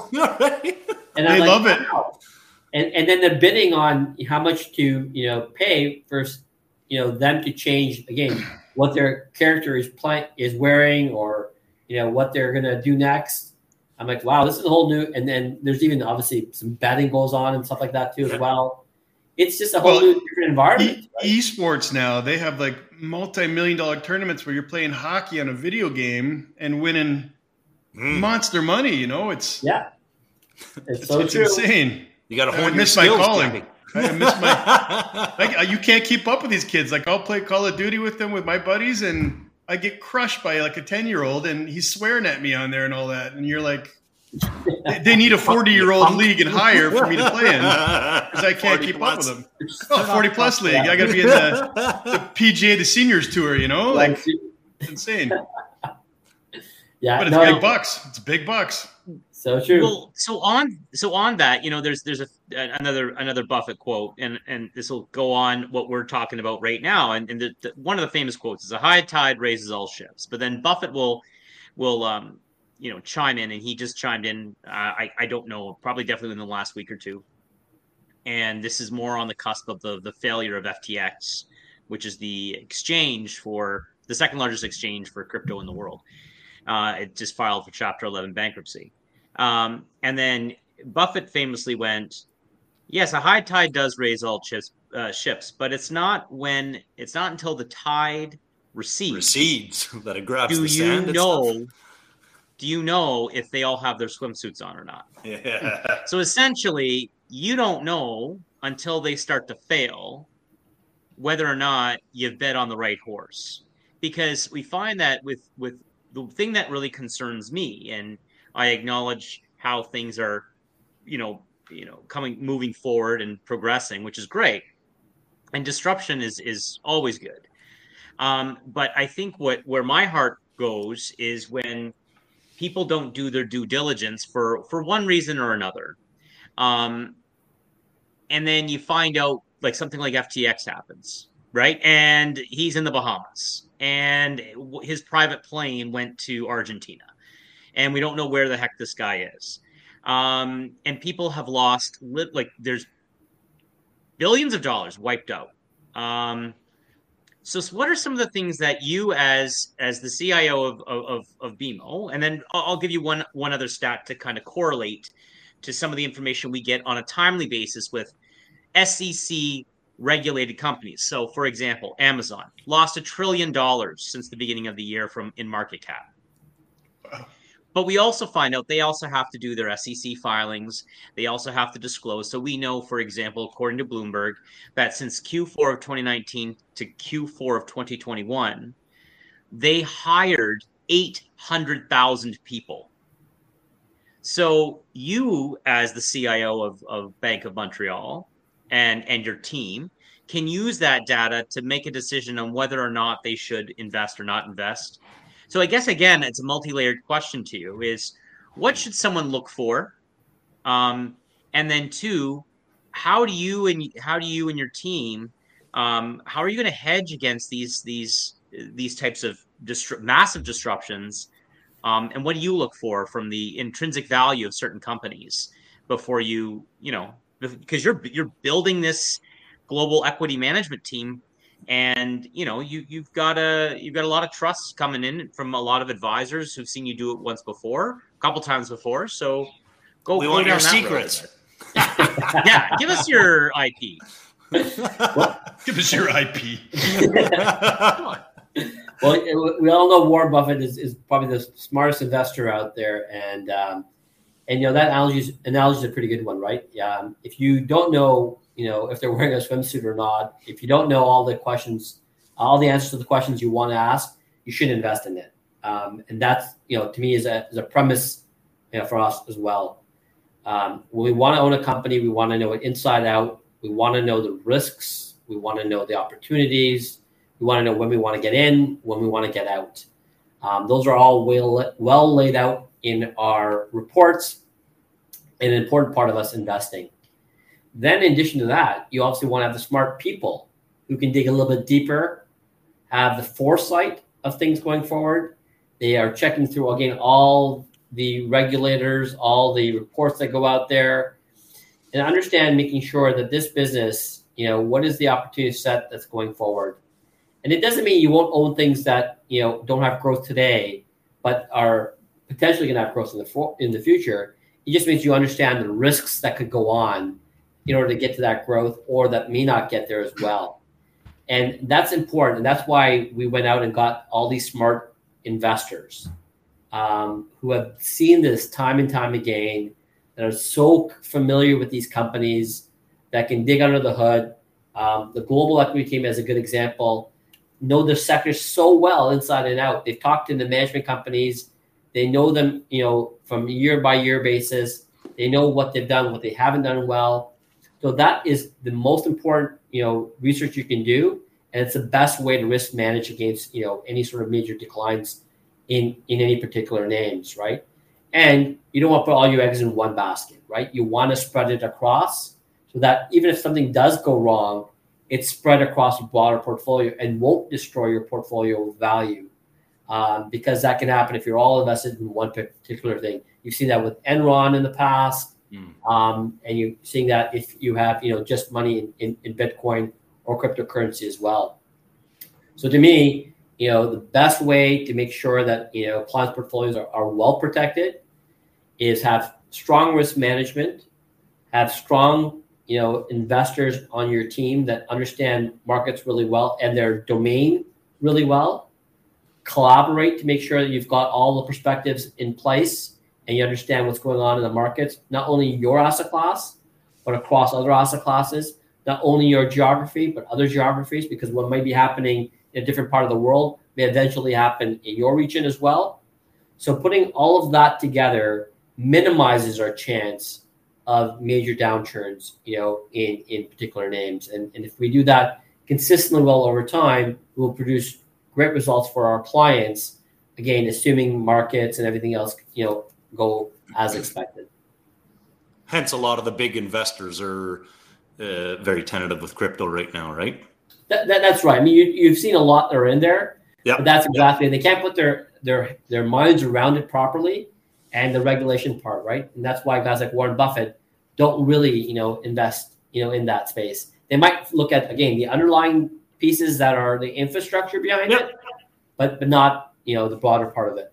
it. And they I'm like, love it. wow. And and then they're bidding on how much to, you know, pay for, you know, them to change again what their character is play is wearing, or, you know, what they're gonna do next. I'm like, wow, this is a whole new. And then there's even obviously some betting goes on and stuff like that too as well. It's just a whole well, new different environment. E- right? Esports now, they have like multi-million dollar tournaments where you're playing hockey on a video game and winning mm. monster money. You know, it's yeah, it's, it's so it's true. insane. You got to hone I your miss skills, my calling. Camping. I miss my like. You can't keep up with these kids. Like, I'll play Call of Duty with them with my buddies, and I get crushed by like a ten year old, and he's swearing at me on there and all that. And you're like, they need a forty year old league and higher for me to play in, because I can't keep plus. up with them. Oh, forty plus league. I got to be in the, the P G A, the seniors tour. You know, like it's insane. Yeah, but it's no, big no. bucks. It's big bucks. So true. Well, so on, so on that, you know, there's there's a another another Buffett quote, and and this will go on what we're talking about right now. And and the, the, one of the famous quotes is, "A high tide raises all ships." But then Buffett will will um you know chime in, and he just chimed in. Uh, I I don't know, probably definitely in the last week or two. And this is more on the cusp of the the failure of F T X, which is the exchange for the second largest exchange for crypto in the world. Uh, it just filed for Chapter eleven bankruptcy. Um, and then Buffett famously went, "Yes, a high tide does raise all chips, uh, ships, but it's not when it's not until the tide recedes. Recedes that it grabs do the you sand. know? And stuff. Do you know if they all have their swimsuits on or not?" Yeah. So essentially, you don't know until they start to fail whether or not you've bet on the right horse, because we find that with with the thing that really concerns me, and I acknowledge how things are, you know, you know, coming, moving forward and progressing, which is great. And disruption is is always good. Um, but I think what where my heart goes is when people don't do their due diligence for for one reason or another, um, and then you find out like something like F T X happens, right? And he's in the Bahamas, and his private plane went to Argentina. And we don't know where the heck this guy is. Um, and people have lost, like, there's billions of dollars wiped out. Um, so what are some of the things that you, as as the C I O of of, of B M O, and then I'll, I'll give you one one other stat to kind of correlate to some of the information we get on a timely basis with S E C regulated companies. So, for example, Amazon lost a trillion dollars since the beginning of the year from in market cap. Wow. But we also find out they also have to do their S E C filings. They also have to disclose. So we know, for example, according to Bloomberg, that since Q four of twenty nineteen to Q four of twenty twenty-one, they hired eight hundred thousand people. So you, as the C I O of, of Bank of Montreal and, and your team, can use that data to make a decision on whether or not they should invest or not invest. So I guess, again, it's a multi-layered question to you is what should someone look for? Um, and then two, how do you and how do you and your team, um, how are you going to hedge against these, these these types of distru- massive disruptions? Um, and what do you look for from the intrinsic value of certain companies before you, you know, because you're you're building this global equity management team, and you know you you've got a you've got a lot of trust coming in from a lot of advisors who've seen you do it once before, a couple times before. So go, we go want down your that secrets. road. Yeah, give us your I P. Well, give us your I P. Well, we all know Warren Buffett is, is probably the smartest investor out there, and um, and you know that analogy is, analogy is a pretty good one, right? Um, if you don't know, you know, if they're wearing a swimsuit or not, if you don't know all the questions, all the answers to the questions you want to ask, you shouldn't invest in it. Um, and that's, you know, to me is a is a premise, you know, for us as well. Um, when we want to own a company, we want to know it inside out. We want to know the risks. We want to know the opportunities. We want to know when we want to get in, when we want to get out. Um, those are all well, well laid out in our reports, and an important part of us investing. Then in addition to that, you obviously want to have the smart people who can dig a little bit deeper, have the foresight of things going forward. They are checking through, again, all the regulators, all the reports that go out there, and understand making sure that this business, you know, what is the opportunity set that's going forward? And it doesn't mean you won't own things that, you know, don't have growth today, but are potentially going to have growth in the for, in the future. It just means you understand the risks that could go on in order to get to that growth, or that may not get there as well. And that's important. And that's why we went out and got all these smart investors um, who have seen this time and time again, that are so familiar with these companies, that can dig under the hood. Um, the global equity team is a good example. Know the sectors so well inside and out. They've talked to the management companies. They know them, you know, from year by year basis. They know what they've done, what they haven't done well. So that is the most important, you know, research you can do, and it's the best way to risk manage against, you know, any sort of major declines in in any particular names, right? And you don't want to put all your eggs in one basket, right? You want to spread it across, so that even if something does go wrong, it's spread across a broader portfolio and won't destroy your portfolio value, um, because that can happen if you're all invested in one particular thing. You've seen that with Enron in the past, mm. um, and you're seeing that if you have, you know, just money in, in, in Bitcoin or cryptocurrency as well. So to me, you know, the best way to make sure that, you know, clients' portfolios are, are well protected is have strong risk management, have strong, you know, investors on your team that understand markets really well and their domain really well. Collaborate to make sure that you've got all the perspectives in place and you understand what's going on in the markets, not only your asset class, but across other asset classes, not only your geography, but other geographies, because what might be happening in a different part of the world may eventually happen in your region as well. So putting all of that together minimizes our chance of major downturns, you know, in, in particular names. And, and if we do that consistently well over time, we'll produce great results for our clients, again, assuming markets and everything else, you know, go as expected. Hence, a lot of the big investors are uh, very tentative with crypto right now, right? That, that, that's right. I mean, you, you've seen a lot that are in there. Yeah, but that's exactly, yep. They can't put their, their, their minds around it properly, and the regulation part, right? And that's why guys like Warren Buffett don't really, you know, invest, you know, in that space. They might look at, again, the underlying pieces that are the infrastructure behind yep. it, but but not, you know, the broader part of it.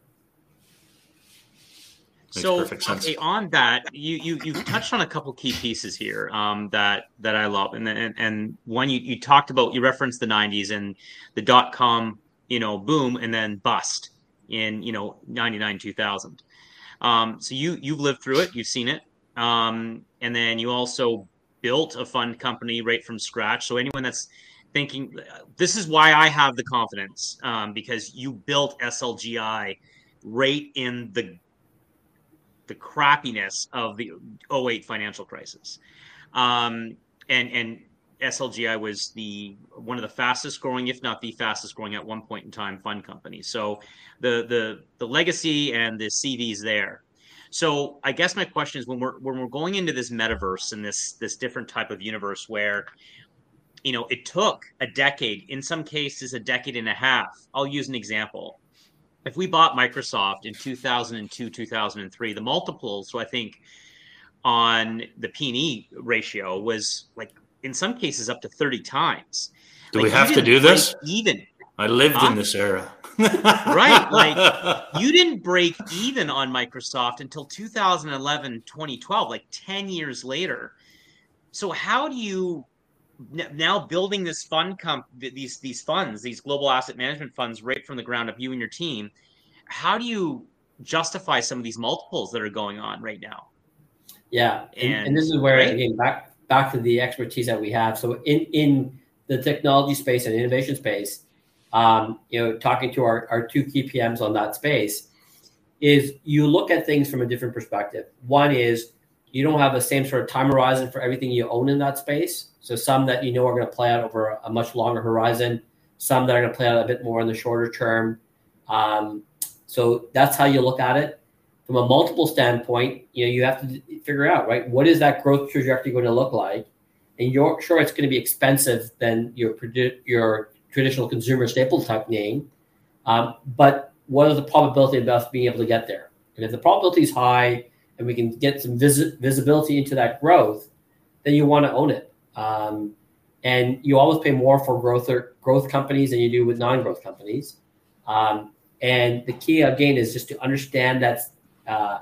Makes so perfect sense. Okay, on that, you you you touched on a couple key pieces here um, that that I love, and and and one you, you talked about, you referenced the nineties and the dot com, you know, boom and then bust in, you know, ninety-nine, two thousand. Um, so you you've lived through it, you've seen it, um, and then you also built a fund company right from scratch. So anyone that's thinking, this is why I have the confidence, um, because you built S L G I right in the the crappiness of the oh eight financial crisis. Um, and, and S L G I was the one of the fastest growing, if not the fastest growing at one point in time, fund company. So the the the legacy and the C V is there. So I guess my question is, when we're when we're going into this metaverse and this this different type of universe where you know, it took a decade, in some cases, a decade and a half. I'll use an example. If we bought Microsoft in two thousand two, two thousand three, the multiples, so I think on the P and E ratio was like, in some cases, up to thirty times. Do like, we have to do this? Even. I lived huh? in this era. Right. Like, you didn't break even on Microsoft until two thousand eleven, twenty twelve, like ten years later. So how do you now building this fund comp these these funds, these global asset management funds right from the ground up, you and your team, how do you justify some of these multiples that are going on right now? Yeah. And, and, and this is where, right? again, back back to the expertise that we have. So in, in the technology space and innovation space, um, you know, talking to our, our two key P Ms on that space, is you look at things from a different perspective. One is you don't have the same sort of time horizon for everything you own in that space. So some that you know are going to play out over a much longer horizon, some that are going to play out a bit more in the shorter term. Um, so that's how you look at it. From a multiple standpoint, you know, you have to figure out, right, what is that growth trajectory going to look like? And you're sure it's going to be expensive than your your traditional consumer staple type name. Um, but what is the probability of us being able to get there? And if the probability is high and we can get some vis- visibility into that growth, then you want to own it. Um, and you always pay more for growth or growth companies than you do with non-growth companies. Um, and the key, again, is just to understand that uh,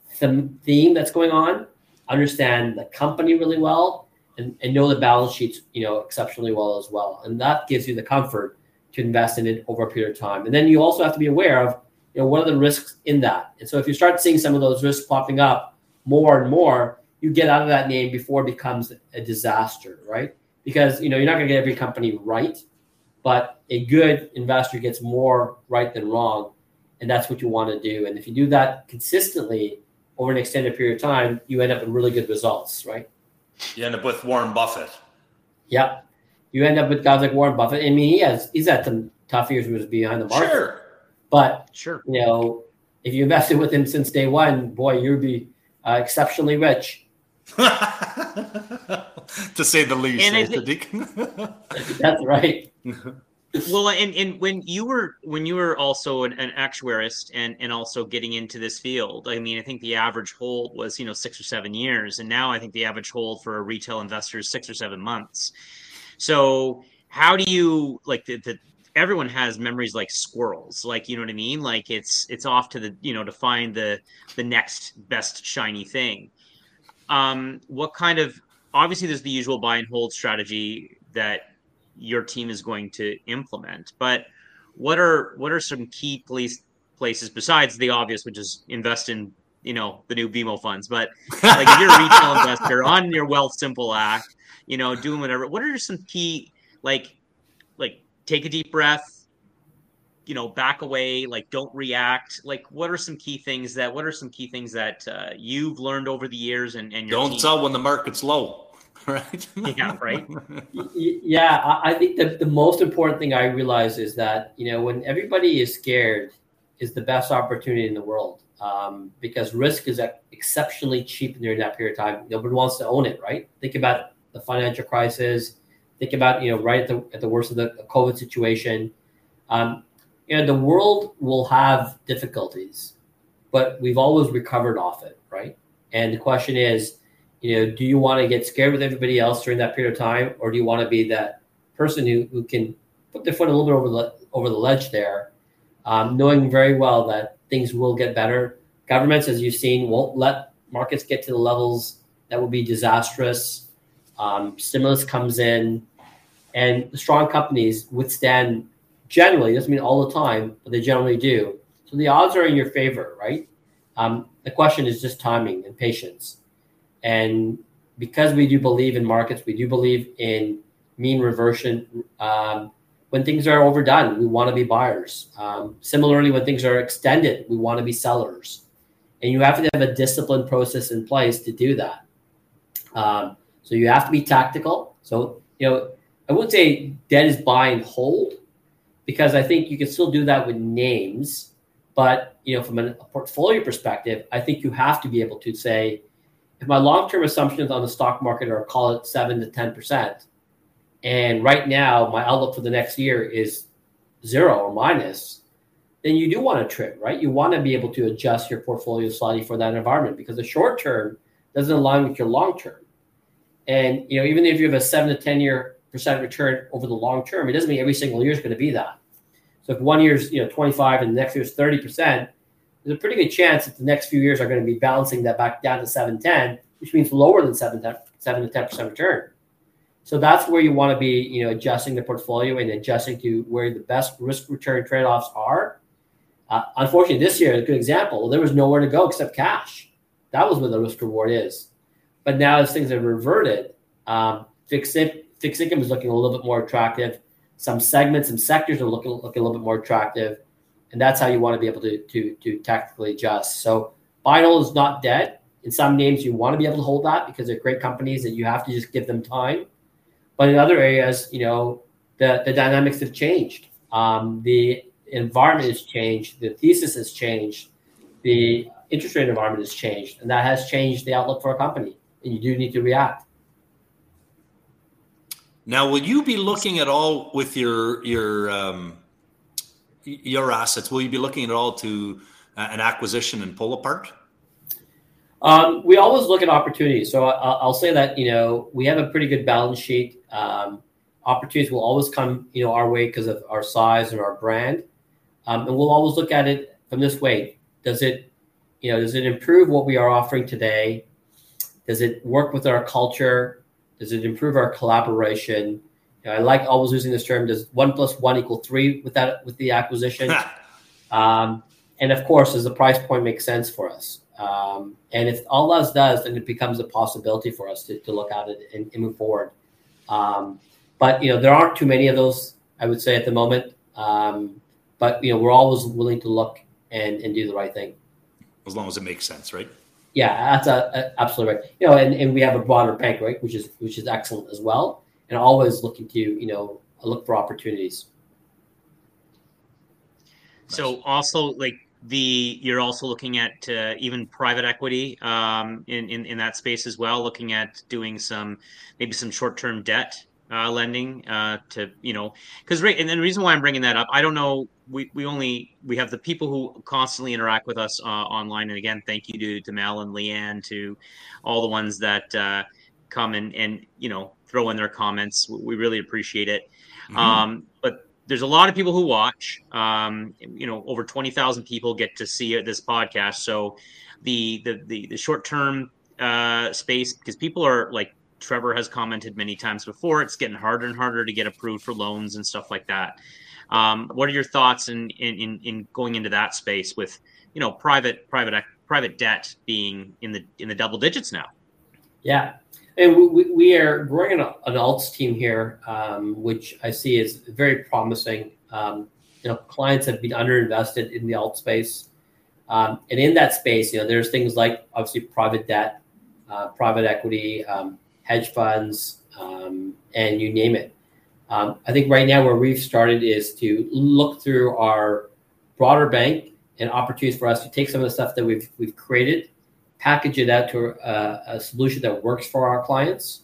theme that's going on, understand the company really well, and, and know the balance sheets, you know, exceptionally well as well. And that gives you the comfort to invest in it over a period of time. And then you also have to be aware of, you know, what are the risks in that? And so if you start seeing some of those risks popping up more and more, you get out of that name before it becomes a disaster, right? Because, you know, you're not going to get every company right, but a good investor gets more right than wrong. And that's what you want to do. And if you do that consistently over an extended period of time, you end up with really good results, right? You end up with Warren Buffett. Yeah. You end up with guys like Warren Buffett. I mean, he has, he's had some tough years when he was behind the market. Sure. But, sure, you know, if you invested with him since day one, boy, you'd be uh, exceptionally rich. To say the least. And eh, it, That's right. Well, and, and when you were when you were also an, an actuarist and, and also getting into this field, I mean, I think the average hold was, you know, six or seven years. And now I think the average hold for a retail investor is six or seven months. So how do you, like, the, the everyone has memories like squirrels, like, you know what I mean? Like it's it's off to the, you know, to find the the next best shiny thing. Um, what kind of, obviously there's the usual buy and hold strategy that your team is going to implement, but what are what are some key place, places besides the obvious, which is invest in, you know, the new B M O funds, but like if you're a retail investor on your Wealthsimple app, you know, doing whatever, what are some key, like like take a deep breath, you know, back away, like don't react, like what are some key things that what are some key things that uh, you've learned over the years and, and your don't team? sell when the market's low. Right. Yeah. Right. Yeah. I think that the most important thing I realize is that, you know, when everybody is scared is the best opportunity in the world, um, because risk is exceptionally cheap during that period of time. Nobody wants to own it. Right. Think about the financial crisis. Think about, you know, right at the, at the worst of the COVID situation. Um, you know, the world will have difficulties, but we've always recovered off it. Right. And the question is, you know, do you want to get scared with everybody else during that period of time, or do you want to be that person who, who can put their foot a little bit over the over the ledge there, um, knowing very well that things will get better. Governments, as you've seen, won't let markets get to the levels that will be disastrous. Um, stimulus comes in, and the strong companies withstand generally. Doesn't mean all the time, but they generally do. So the odds are in your favor, right? Um, the question is just timing and patience. And because we do believe in markets, we do believe in mean reversion. Um, when things are overdone, we want to be buyers. Um, similarly, when things are extended, we want to be sellers. And you have to have a disciplined process in place to do that. Um, so you have to be tactical. So, you know, I wouldn't say dead is buy and hold, because I think you can still do that with names. But, you know, from a portfolio perspective, I think you have to be able to say, if my long-term assumptions on the stock market are, call it seven to ten percent, and right now my outlook for the next year is zero or minus, then you do want to trim, right? You want to be able to adjust your portfolio slightly for that environment, because the short term doesn't align with your long term. And, you know, even if you have a seven to ten year percent return over the long term, it doesn't mean every single year is going to be that. So if one year's, you know, twenty-five and the next year's thirty percent, there's a pretty good chance that the next few years are going to be balancing that back down to seven, ten, which means lower than seven, seven to ten percent return. So that's where you want to be, you know, adjusting the portfolio and adjusting to where the best risk return trade-offs are. Uh, unfortunately, this year, a good example, there was nowhere to go except cash. That was where the risk reward is. But now as things have reverted, um, fixed, fixed income is looking a little bit more attractive. Some segments and sectors are looking, looking a little bit more attractive. And that's how you want to be able to, to, to tactically adjust. So buy and hold is not dead. In some names, you want to be able to hold that because they're great companies that you have to just give them time. But in other areas, you know, the, the dynamics have changed. Um, the environment has changed. The thesis has changed. The interest rate environment has changed. And that has changed the outlook for a company. And you do need to react. Now, will you be looking at all with your your um, your assets? Will you be looking at all to uh, an acquisition and pull apart? Um, we always look at opportunities. So I, I'll say that, you know, we have a pretty good balance sheet. Um, opportunities will always come, you know, our way because of our size and our brand. Um, and we'll always look at it from this way. Does it, you know, does it improve what we are offering today? Does it work with our culture? Does it improve our collaboration? You know, I like always using this term. Does one plus one equal three with that, with the acquisition? um, and of course, does the price point make sense for us? Um, and if all else does, then it becomes a possibility for us to, to look at it and, and move forward. Um, but, you know, there aren't too many of those, I would say, at the moment. Um, but, you know, we're always willing to look and, and do the right thing. As long as it makes sense, right? Yeah, that's a, a, absolutely right. You know, and, and we have a broader bank, right, which is which is excellent as well. And always looking to, you know, look for opportunities. So also, like, the you're also looking at uh, even private equity um, in, in in that space as well, looking at doing some maybe some short-term debt uh, lending uh, to, you know, because right. And then the reason why I'm bringing that up, I don't know, we we only we have the people who constantly interact with us uh, online, and again, thank you to to Mel and Leanne, to all the ones that uh, come and and you know throw in their comments. We really appreciate it. Mm-hmm. Um, but there's a lot of people who watch, um, you know, over twenty thousand people get to see this podcast. So the, the, the, the short-term uh, space, because people are like, Trevor has commented many times before, it's getting harder and harder to get approved for loans and stuff like that. Um, what are your thoughts in, in, in going into that space with, you know, private, private, private debt being in the, in the double digits now? Yeah. And we, we are growing an, an alts team here, um, which I see is very promising. Um, you know, clients have been underinvested in the alt space. Um, and in that space, you know, there's things like obviously private debt, uh, private equity, um, hedge funds, um, and you name it. Um, I think right now where we've started is to look through our broader bank and opportunities for us to take some of the stuff that we've we've created, package it out to a, a solution that works for our clients.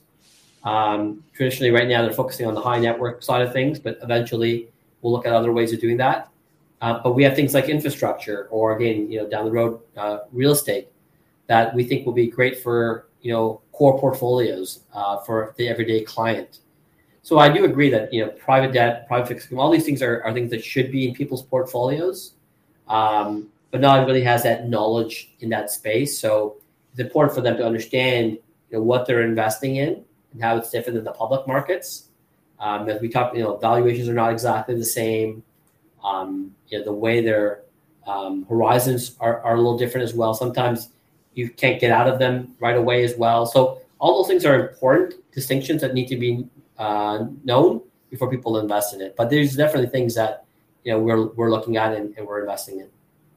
Um, traditionally, right now, they're focusing on the high network side of things, but eventually we'll look at other ways of doing that. Uh, but we have things like infrastructure, or again, you know, down the road, uh, real estate, that we think will be great for, you know, core portfolios uh, for the everyday client. So I do agree that, you know, private debt, private fixed income, all these things are, are things that should be in people's portfolios. Um, but not everybody has that knowledge in that space. So it's important for them to understand, you know, what they're investing in and how it's different than the public markets. Um, as we talk, you know, valuations are not exactly the same. Um, you know, the way their um, horizons are, are a little different as well. Sometimes you can't get out of them right away as well. So all those things are important distinctions that need to be uh, known before people invest in it. But there's definitely things that, you know, we're we're looking at and, and we're investing in.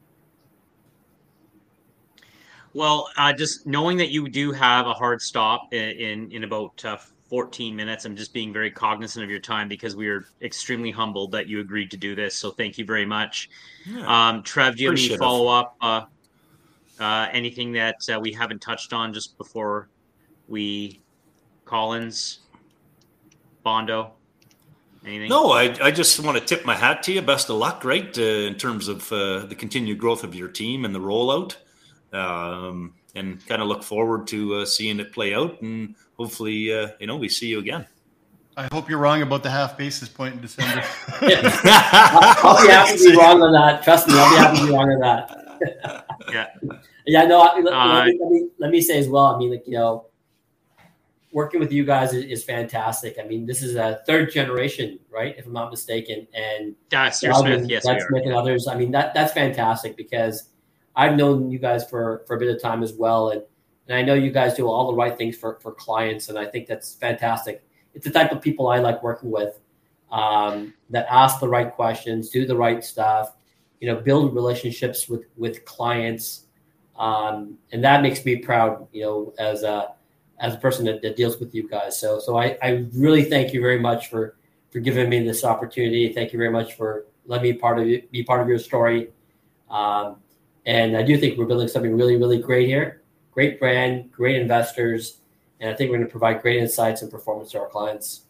Well, uh, just knowing that you do have a hard stop in in, in about uh, fourteen minutes, I'm just being very cognizant of your time because we are extremely humbled that you agreed to do this. So thank you very much. Yeah. Um, Trev, do you have any follow-up, uh, uh, anything that uh, we haven't touched on just before we, Collins? Bondo? Anything? No, I, I just want to tip my hat to you. Best of luck, right, uh, in terms of uh, the continued growth of your team and the rollout. Um, and kind of look forward to uh, seeing it play out. And hopefully, uh, you know, we see you again. I hope you're wrong about the half basis point in December. I'll be happy to be wrong on that. Trust me, I'll be happy to be wrong on that. Yeah. Yeah, no, I, let, Uh, let, me, let, me, let me say as well, I mean, like, you know, working with you guys is, is fantastic. I mean, this is a third generation, right? If I'm not mistaken. And Uh, Sir Alvin, Smith, yes, Doug we are. Smith and others. I mean, that that's fantastic because I've known you guys for, for a bit of time as well. And, and I know you guys do all the right things for, for clients. And I think that's fantastic. It's the type of people I like working with, um, that ask the right questions, do the right stuff, you know, build relationships with, with clients. Um, and that makes me proud, you know, as a, as a person that, that deals with you guys. So, so I, I really thank you very much for, for giving me this opportunity. Thank you very much for letting me part of it, be part of your story. Um, and I do think we're building something really, really great here. Great brand, great investors. And I think we're going to provide great insights and performance to our clients.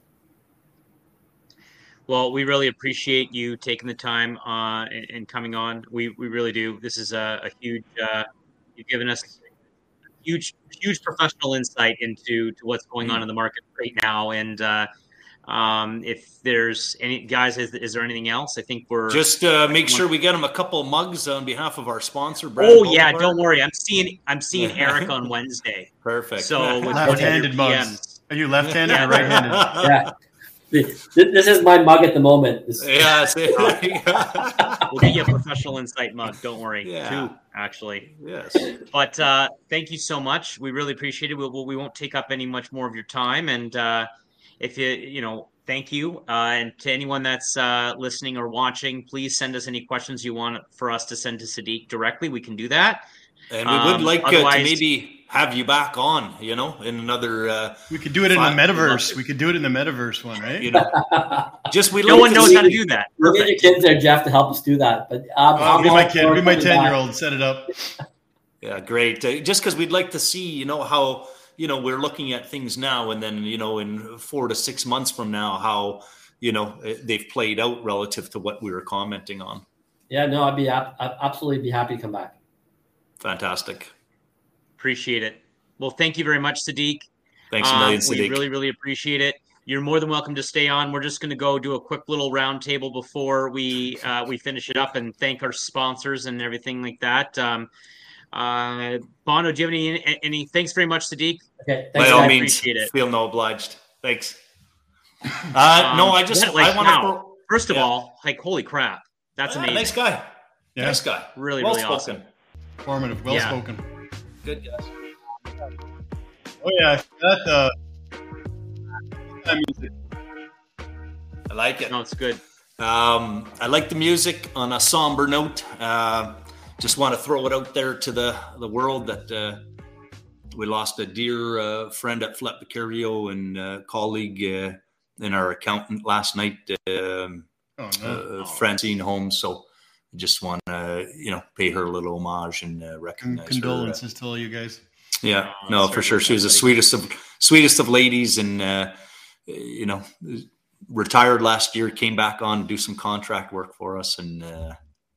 Well, we really appreciate you taking the time uh, and, and coming on. We we really do. This is a, a huge. Uh, you've given us huge, huge professional insight into to what's going on in the market right now. And uh, um, if there's any guys, is, is there anything else? I think we're Just uh, make sure we get them a couple of mugs on behalf of our sponsor, Brad Oh yeah, Boulevard. don't worry. I'm seeing I'm seeing Eric on Wednesday. Perfect. So with Left-handed your mugs. P Ms. Are you left-handed or right-handed? Yeah. This, this is my mug at the moment. This, Yeah, see, there you go. We'll get you a professional insight mug. Don't worry. Yeah. Two, actually. Yes. But uh, thank you so much. We really appreciate it. We, we, we won't take up any much more of your time. And uh, if you, you know, thank you. Uh, and to anyone that's uh, listening or watching, please send us any questions you want for us to send to Sadiq directly. We can do that. And we would Um, like uh, to otherwise- maybe have you back on, you know, in another, uh, We could do it in the Five- metaverse. We could do it in the metaverse one, right? you know, just we No like one to knows see- how to do that. we'll get your kids there, Jeff, to help us do that. But um, Oh, I'm be all my for kid. Be my coming back. ten-year-old. Set it up. Yeah, great. Uh, just because we'd like to see, you know, how, you know, we're looking at things now and then, you know, in four to six months from now, how, you know, uh, they've played out relative to what we were commenting on. Yeah, no, I'd be I'd absolutely be happy to come back. Fantastic. Appreciate it. Well, thank you very much, Sadiq. Thanks a million, Um, we Sadiq. really, really appreciate it. You're more than welcome to stay on. We're just going to go do a quick little round table before we uh, we finish it up and thank our sponsors and everything like that. Um, uh, Bono, do you have any any? Thanks very much, Sadiq. Okay, By thanks, all guys. means, appreciate it. feel no obliged. Thanks. Uh, no, Um, I just, yeah, like, I want wow. to. First of Yeah. all, like holy crap, that's amazing. Nice guy. Yeah. Nice guy. Really, well really spoken. awesome. Formative. Well Yeah. spoken. Good guys. Oh yeah, that uh, that music. I like it. No, it's good. Um, I like the music on a somber note. Uh, just want to throw it out there to the, the world that uh, we lost a dear uh, friend at Flep Vicario and uh, colleague uh, and our accountant last night, um, Oh no. uh, Francine Holmes. So I just want to, you know, pay her a little homage and uh, Con- recognize condolences to all you guys. her. Uh, yeah, Oh, no, sorry for sure. about She was that, the buddy. sweetest of sweetest of ladies, and uh, you know, retired last year, came back on to do some contract work for us, and uh,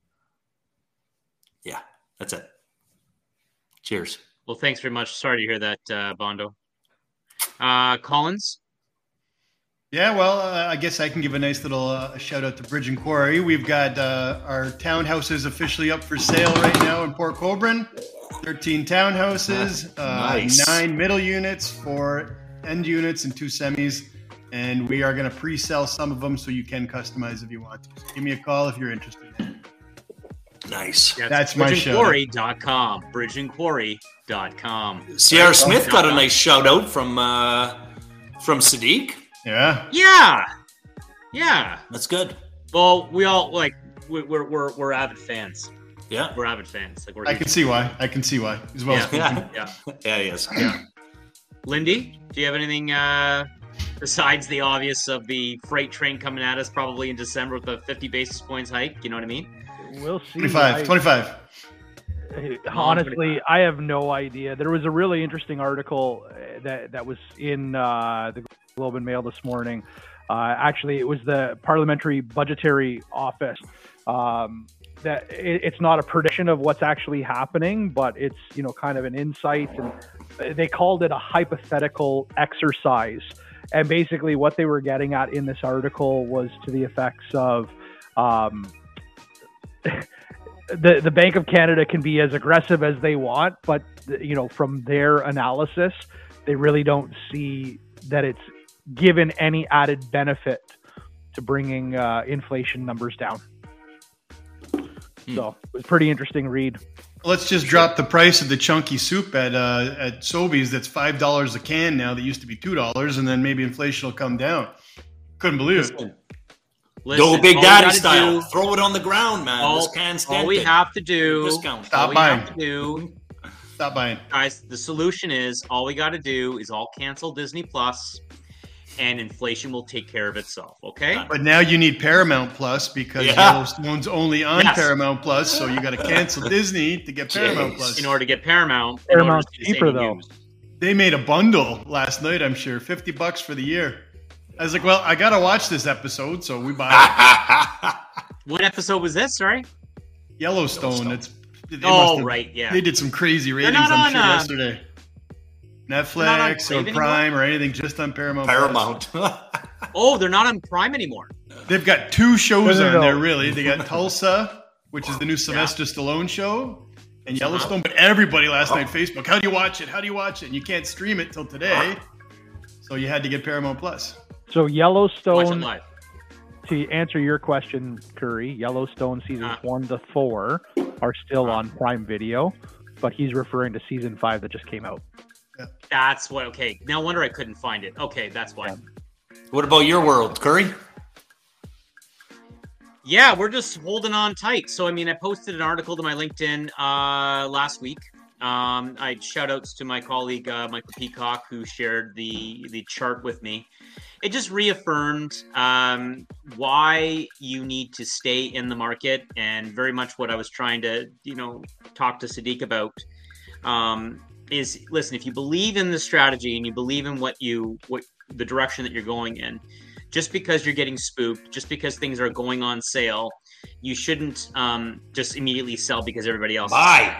yeah, that's it. Cheers. Well, thanks very much. Sorry to hear that, uh, Bondo. Uh, Collins. Yeah, well, uh, I guess I can give a nice little uh, shout out to Bridge and Quarry. We've got uh, our townhouses officially up for sale right now in Port Colborne. thirteen townhouses, uh, Nice. nine middle units, four end units, and two semis. And we are going to pre-sell some of them so you can customize if you want to. So give me a call if you're interested. Nice. That's my shout out. bridge and quarry dot com. bridge and quarry dot com. Sierra Smith got a nice shout out from uh, from Sadiq. Yeah. Yeah. Yeah. That's good. Well, we all like we- we're we're we're avid fans. Yeah. We're avid fans. Like we're I can see why. I can see why. As well. Yeah. Yeah. Yeah. Yeah, he is. Yeah. Lindy, do you have anything uh, besides the obvious of the freight train coming at us probably in December with a fifty basis points hike? You know what I mean? We'll see. twenty-five. I- twenty-five. Honestly, I have no idea. There was a really interesting article uh, that that was in uh, the Globe and Mail this morning. Uh, actually, it was the Parliamentary Budgetary Office. Um, that it, it's not a prediction of what's actually happening, but it's, you know, kind of an insight. And they called it a hypothetical exercise. And basically what they were getting at in this article was to the effects of um, the, the Bank of Canada can be as aggressive as they want, but, you know, from their analysis, they really don't see that it's given any added benefit to bringing uh, inflation numbers down. Hmm. So it was a pretty interesting read. Let's just drop the price of the chunky soup at uh, at Sobeys. That's five dollars a can now. That used to be two dollars, and then maybe inflation will come down. Couldn't believe Listen, it. Listen, Go Big Daddy style. Do, Throw it on the ground, man. All, this can's all we have to do. Discount. Stop all buying. We have to do, Stop buying, guys. The solution is all we got to do is all cancel Disney Plus, and inflation will take care of itself. Okay. But now you need Paramount Plus because yeah. Yellowstone's only on yes. Paramount Plus, so you got to cancel Disney to get Paramount Jeez. Plus. In order to get Paramount, Paramount's cheaper though. News. They made a bundle last night. I'm sure fifty bucks for the year. I was like, well, I got to watch this episode, so we buy it. What episode was this? Sorry. Yellowstone. Yellowstone. It's. They oh have, right, yeah. They did some crazy ratings. not I'm on, sure uh, yesterday. Netflix or Prime anymore? Or anything, just on Paramount. Paramount. Oh, they're not on Prime anymore. They've got two shows no, no, on no. there, really. They got Tulsa, which is the new Sylvester yeah. Stallone show, and Yellowstone. But everybody last oh. night, Facebook, how do you watch it? How do you watch it? And you can't stream it till today, so you had to get Paramount Plus. So Yellowstone, live. To answer your question, Curry, Yellowstone seasons uh. one to four are still uh. on Prime Video, but he's referring to season five that just came out. Yeah. That's what. Okay, no wonder I couldn't find it. Okay, that's why. Yeah. What about your world, Curry? Yeah, we're just holding on tight. So, I mean, I posted an article to my LinkedIn uh, last week. Um, I shout outs to my colleague, uh, Michael Peacock, who shared the, the chart with me. It just reaffirmed um, why you need to stay in the market, and very much what I was trying to, you know, talk to Sadiq about um, is, listen, if you believe in the strategy and you believe in what you, what the direction that you're going in, just because you're getting spooked, just because things are going on sale, you shouldn't um, just immediately sell because everybody else buy.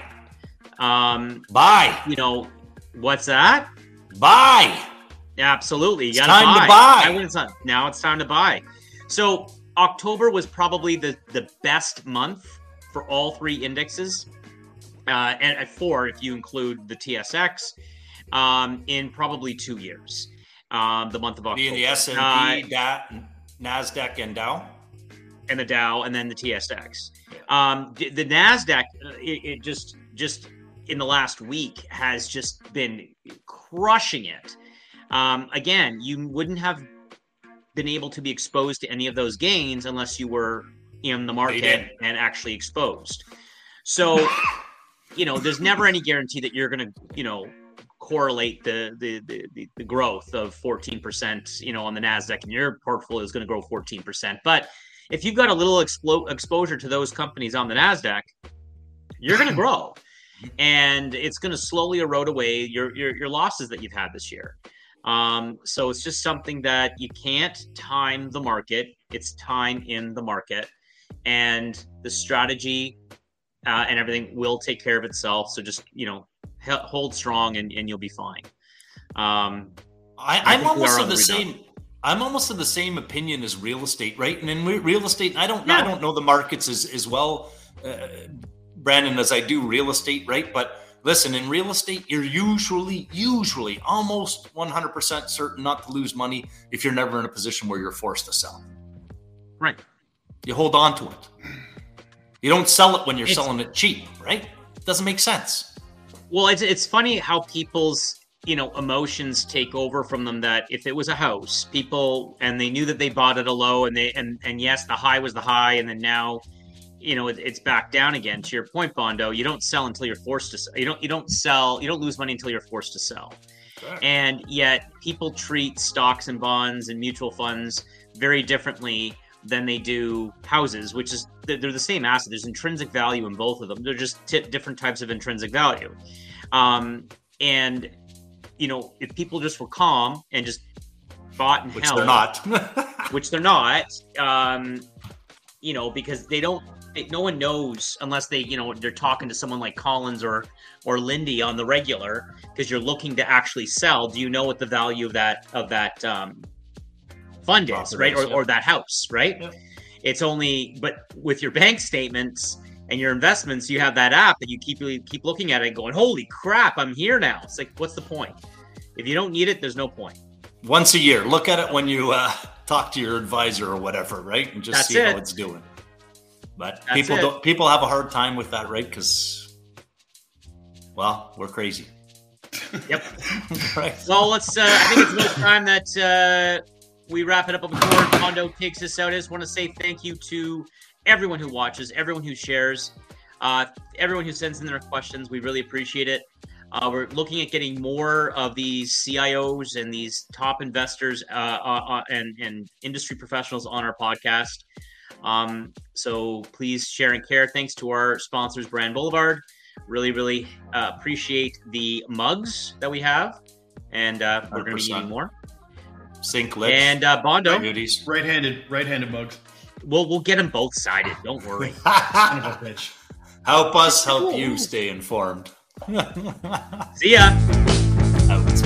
Um, buy. You know, what's that? Buy. Absolutely. You it's gotta time buy. to buy. I wouldn't, now it's time to buy. So October was probably the, the best month for all three indexes, uh, and at four if you include the T S X, um, in probably two years. Um, the month of October. Being the S and P, uh, da- NASDAQ, and Dow? And the Dow, and then the T S X. Yeah. Um, the, the NASDAQ, it, it just, just in the last week has just been crushing it. Um, again, you wouldn't have been able to be exposed to any of those gains unless you were in the market and actually exposed. So, you know, there's never any guarantee that you're going to, you know, correlate the, the the the growth of fourteen percent, you know, on the NASDAQ, and your portfolio is going to grow fourteen percent. But if you've got a little explo- exposure to those companies on the NASDAQ, you're going to grow, and it's going to slowly erode away your, your your losses that you've had this year. Um, so it's just something that you can't time the market. It's time in the market, and the strategy uh, and everything will take care of itself. So just, you know, hold strong and, and you'll be fine. Um, I, I'm almost of the same. I'm almost of the same opinion as real estate, right? And in real estate, I don't, yeah. I don't know the markets as as well, uh, Brandon, as I do real estate, right? But listen, in real estate, you're usually, usually, almost one hundred percent certain not to lose money if you're never in a position where you're forced to sell. Right. You hold on to it. You don't sell it when you're it's, selling it cheap, right? It doesn't make sense. Well, it's it's funny how people's, you know, emotions take over from them. That if it was a house, people, and they knew that they bought at a low, and they and and yes, the high was the high, and then now, you know, it, it's back down again. To your point, Bondo, you don't sell until you're forced to sell. You don't you don't sell. You don't lose money until you're forced to sell. Sure. And yet, people treat stocks and bonds and mutual funds very differently than they do houses, which is they're the same asset. There's intrinsic value in both of them. They're just t- different types of intrinsic value. Um, and, you know, if people just were calm and just bought and which held, they're not. which they're not. Um, you know, because they don't. They, no one knows unless they, you know, they're talking to someone like Collins or or Lindy on the regular, because you're looking to actually sell. Do you know what the value of that of that um, fund is, Properties, right, or yeah. or that house, right? Yeah. It's only, but with your bank statements and your investments, you have that app that you keep you keep looking at it and going, holy crap, I'm here now. It's like, what's the point? If you don't need it, there's no point. Once a year, look at it when you uh, talk to your advisor or whatever, right? And just That's see it. how it's doing. But That's people it. don't. People have a hard time with that, right? Because, well, we're crazy. Yep. Right. Well, let's. Uh, I think it's about time that uh, we wrap it up before Mondo takes us out. I just want to say thank you to everyone who watches, everyone who shares, uh, everyone who sends in their questions. We really appreciate it. Uh, we're looking at getting more of these C I Os and these top investors uh, uh, and, and industry professionals on our podcast. Um, so please share and care. Thanks to our sponsors, Brand Boulevard. Really, really uh, appreciate the mugs that we have. And uh, we're going to be needing more. Sink lips. And uh, Bondo. Beauties. Right-handed, right-handed mugs. We'll, we'll get them both sided. Don't worry. Son of a bitch. Help us help you stay informed. See ya. Out.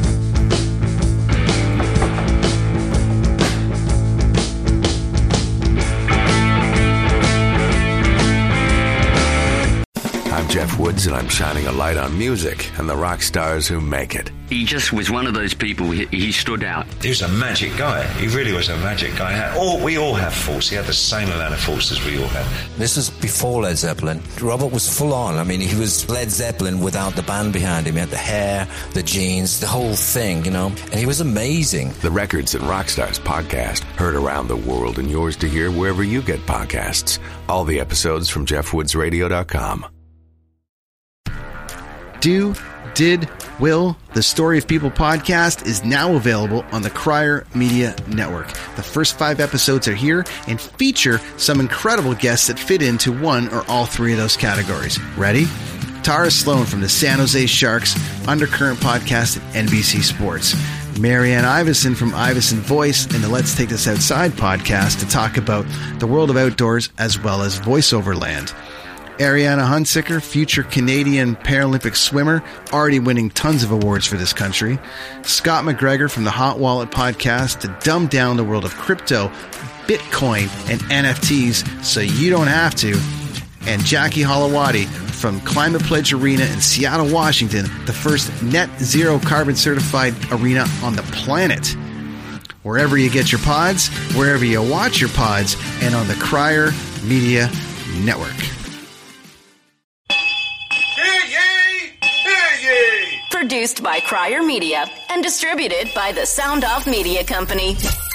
I'm Jeff Woods, and I'm shining a light on music and the rock stars who make it. He just was one of those people, he, he stood out. He was a magic guy. He really was a magic guy. Had, all, we all have faults. He had the same amount of faults as we all have. This is before Led Zeppelin. Robert was full on. I mean, he was Led Zeppelin without the band behind him. He had the hair, the jeans, the whole thing, you know. And he was amazing. The Records and Rockstars podcast, heard around the world and yours to hear wherever you get podcasts. All the episodes from jeff woods radio dot com. Do, Did, Will, the Story of People podcast is now available on the Crier Media Network. The first five episodes are here and feature some incredible guests that fit into one or all three of those categories. Ready? Tara Sloan from the San Jose Sharks Undercurrent podcast at N B C Sports. Marianne Iveson from Iveson Voice and the Let's Take This Outside podcast to talk about the world of outdoors as well as voiceover land. Ariana Hunsicker, future Canadian Paralympic swimmer, already winning tons of awards for this country. Scott McGregor from the Hot Wallet podcast to dumb down the world of crypto, Bitcoin, and N F Ts so you don't have to. And Jackie Holowati from Climate Pledge Arena in Seattle, Washington, the first net zero carbon certified arena on the planet. Wherever you get your pods, wherever you watch your pods, and on the Crier Media Network. Produced by Crier Media and distributed by the Sound Off Media Company.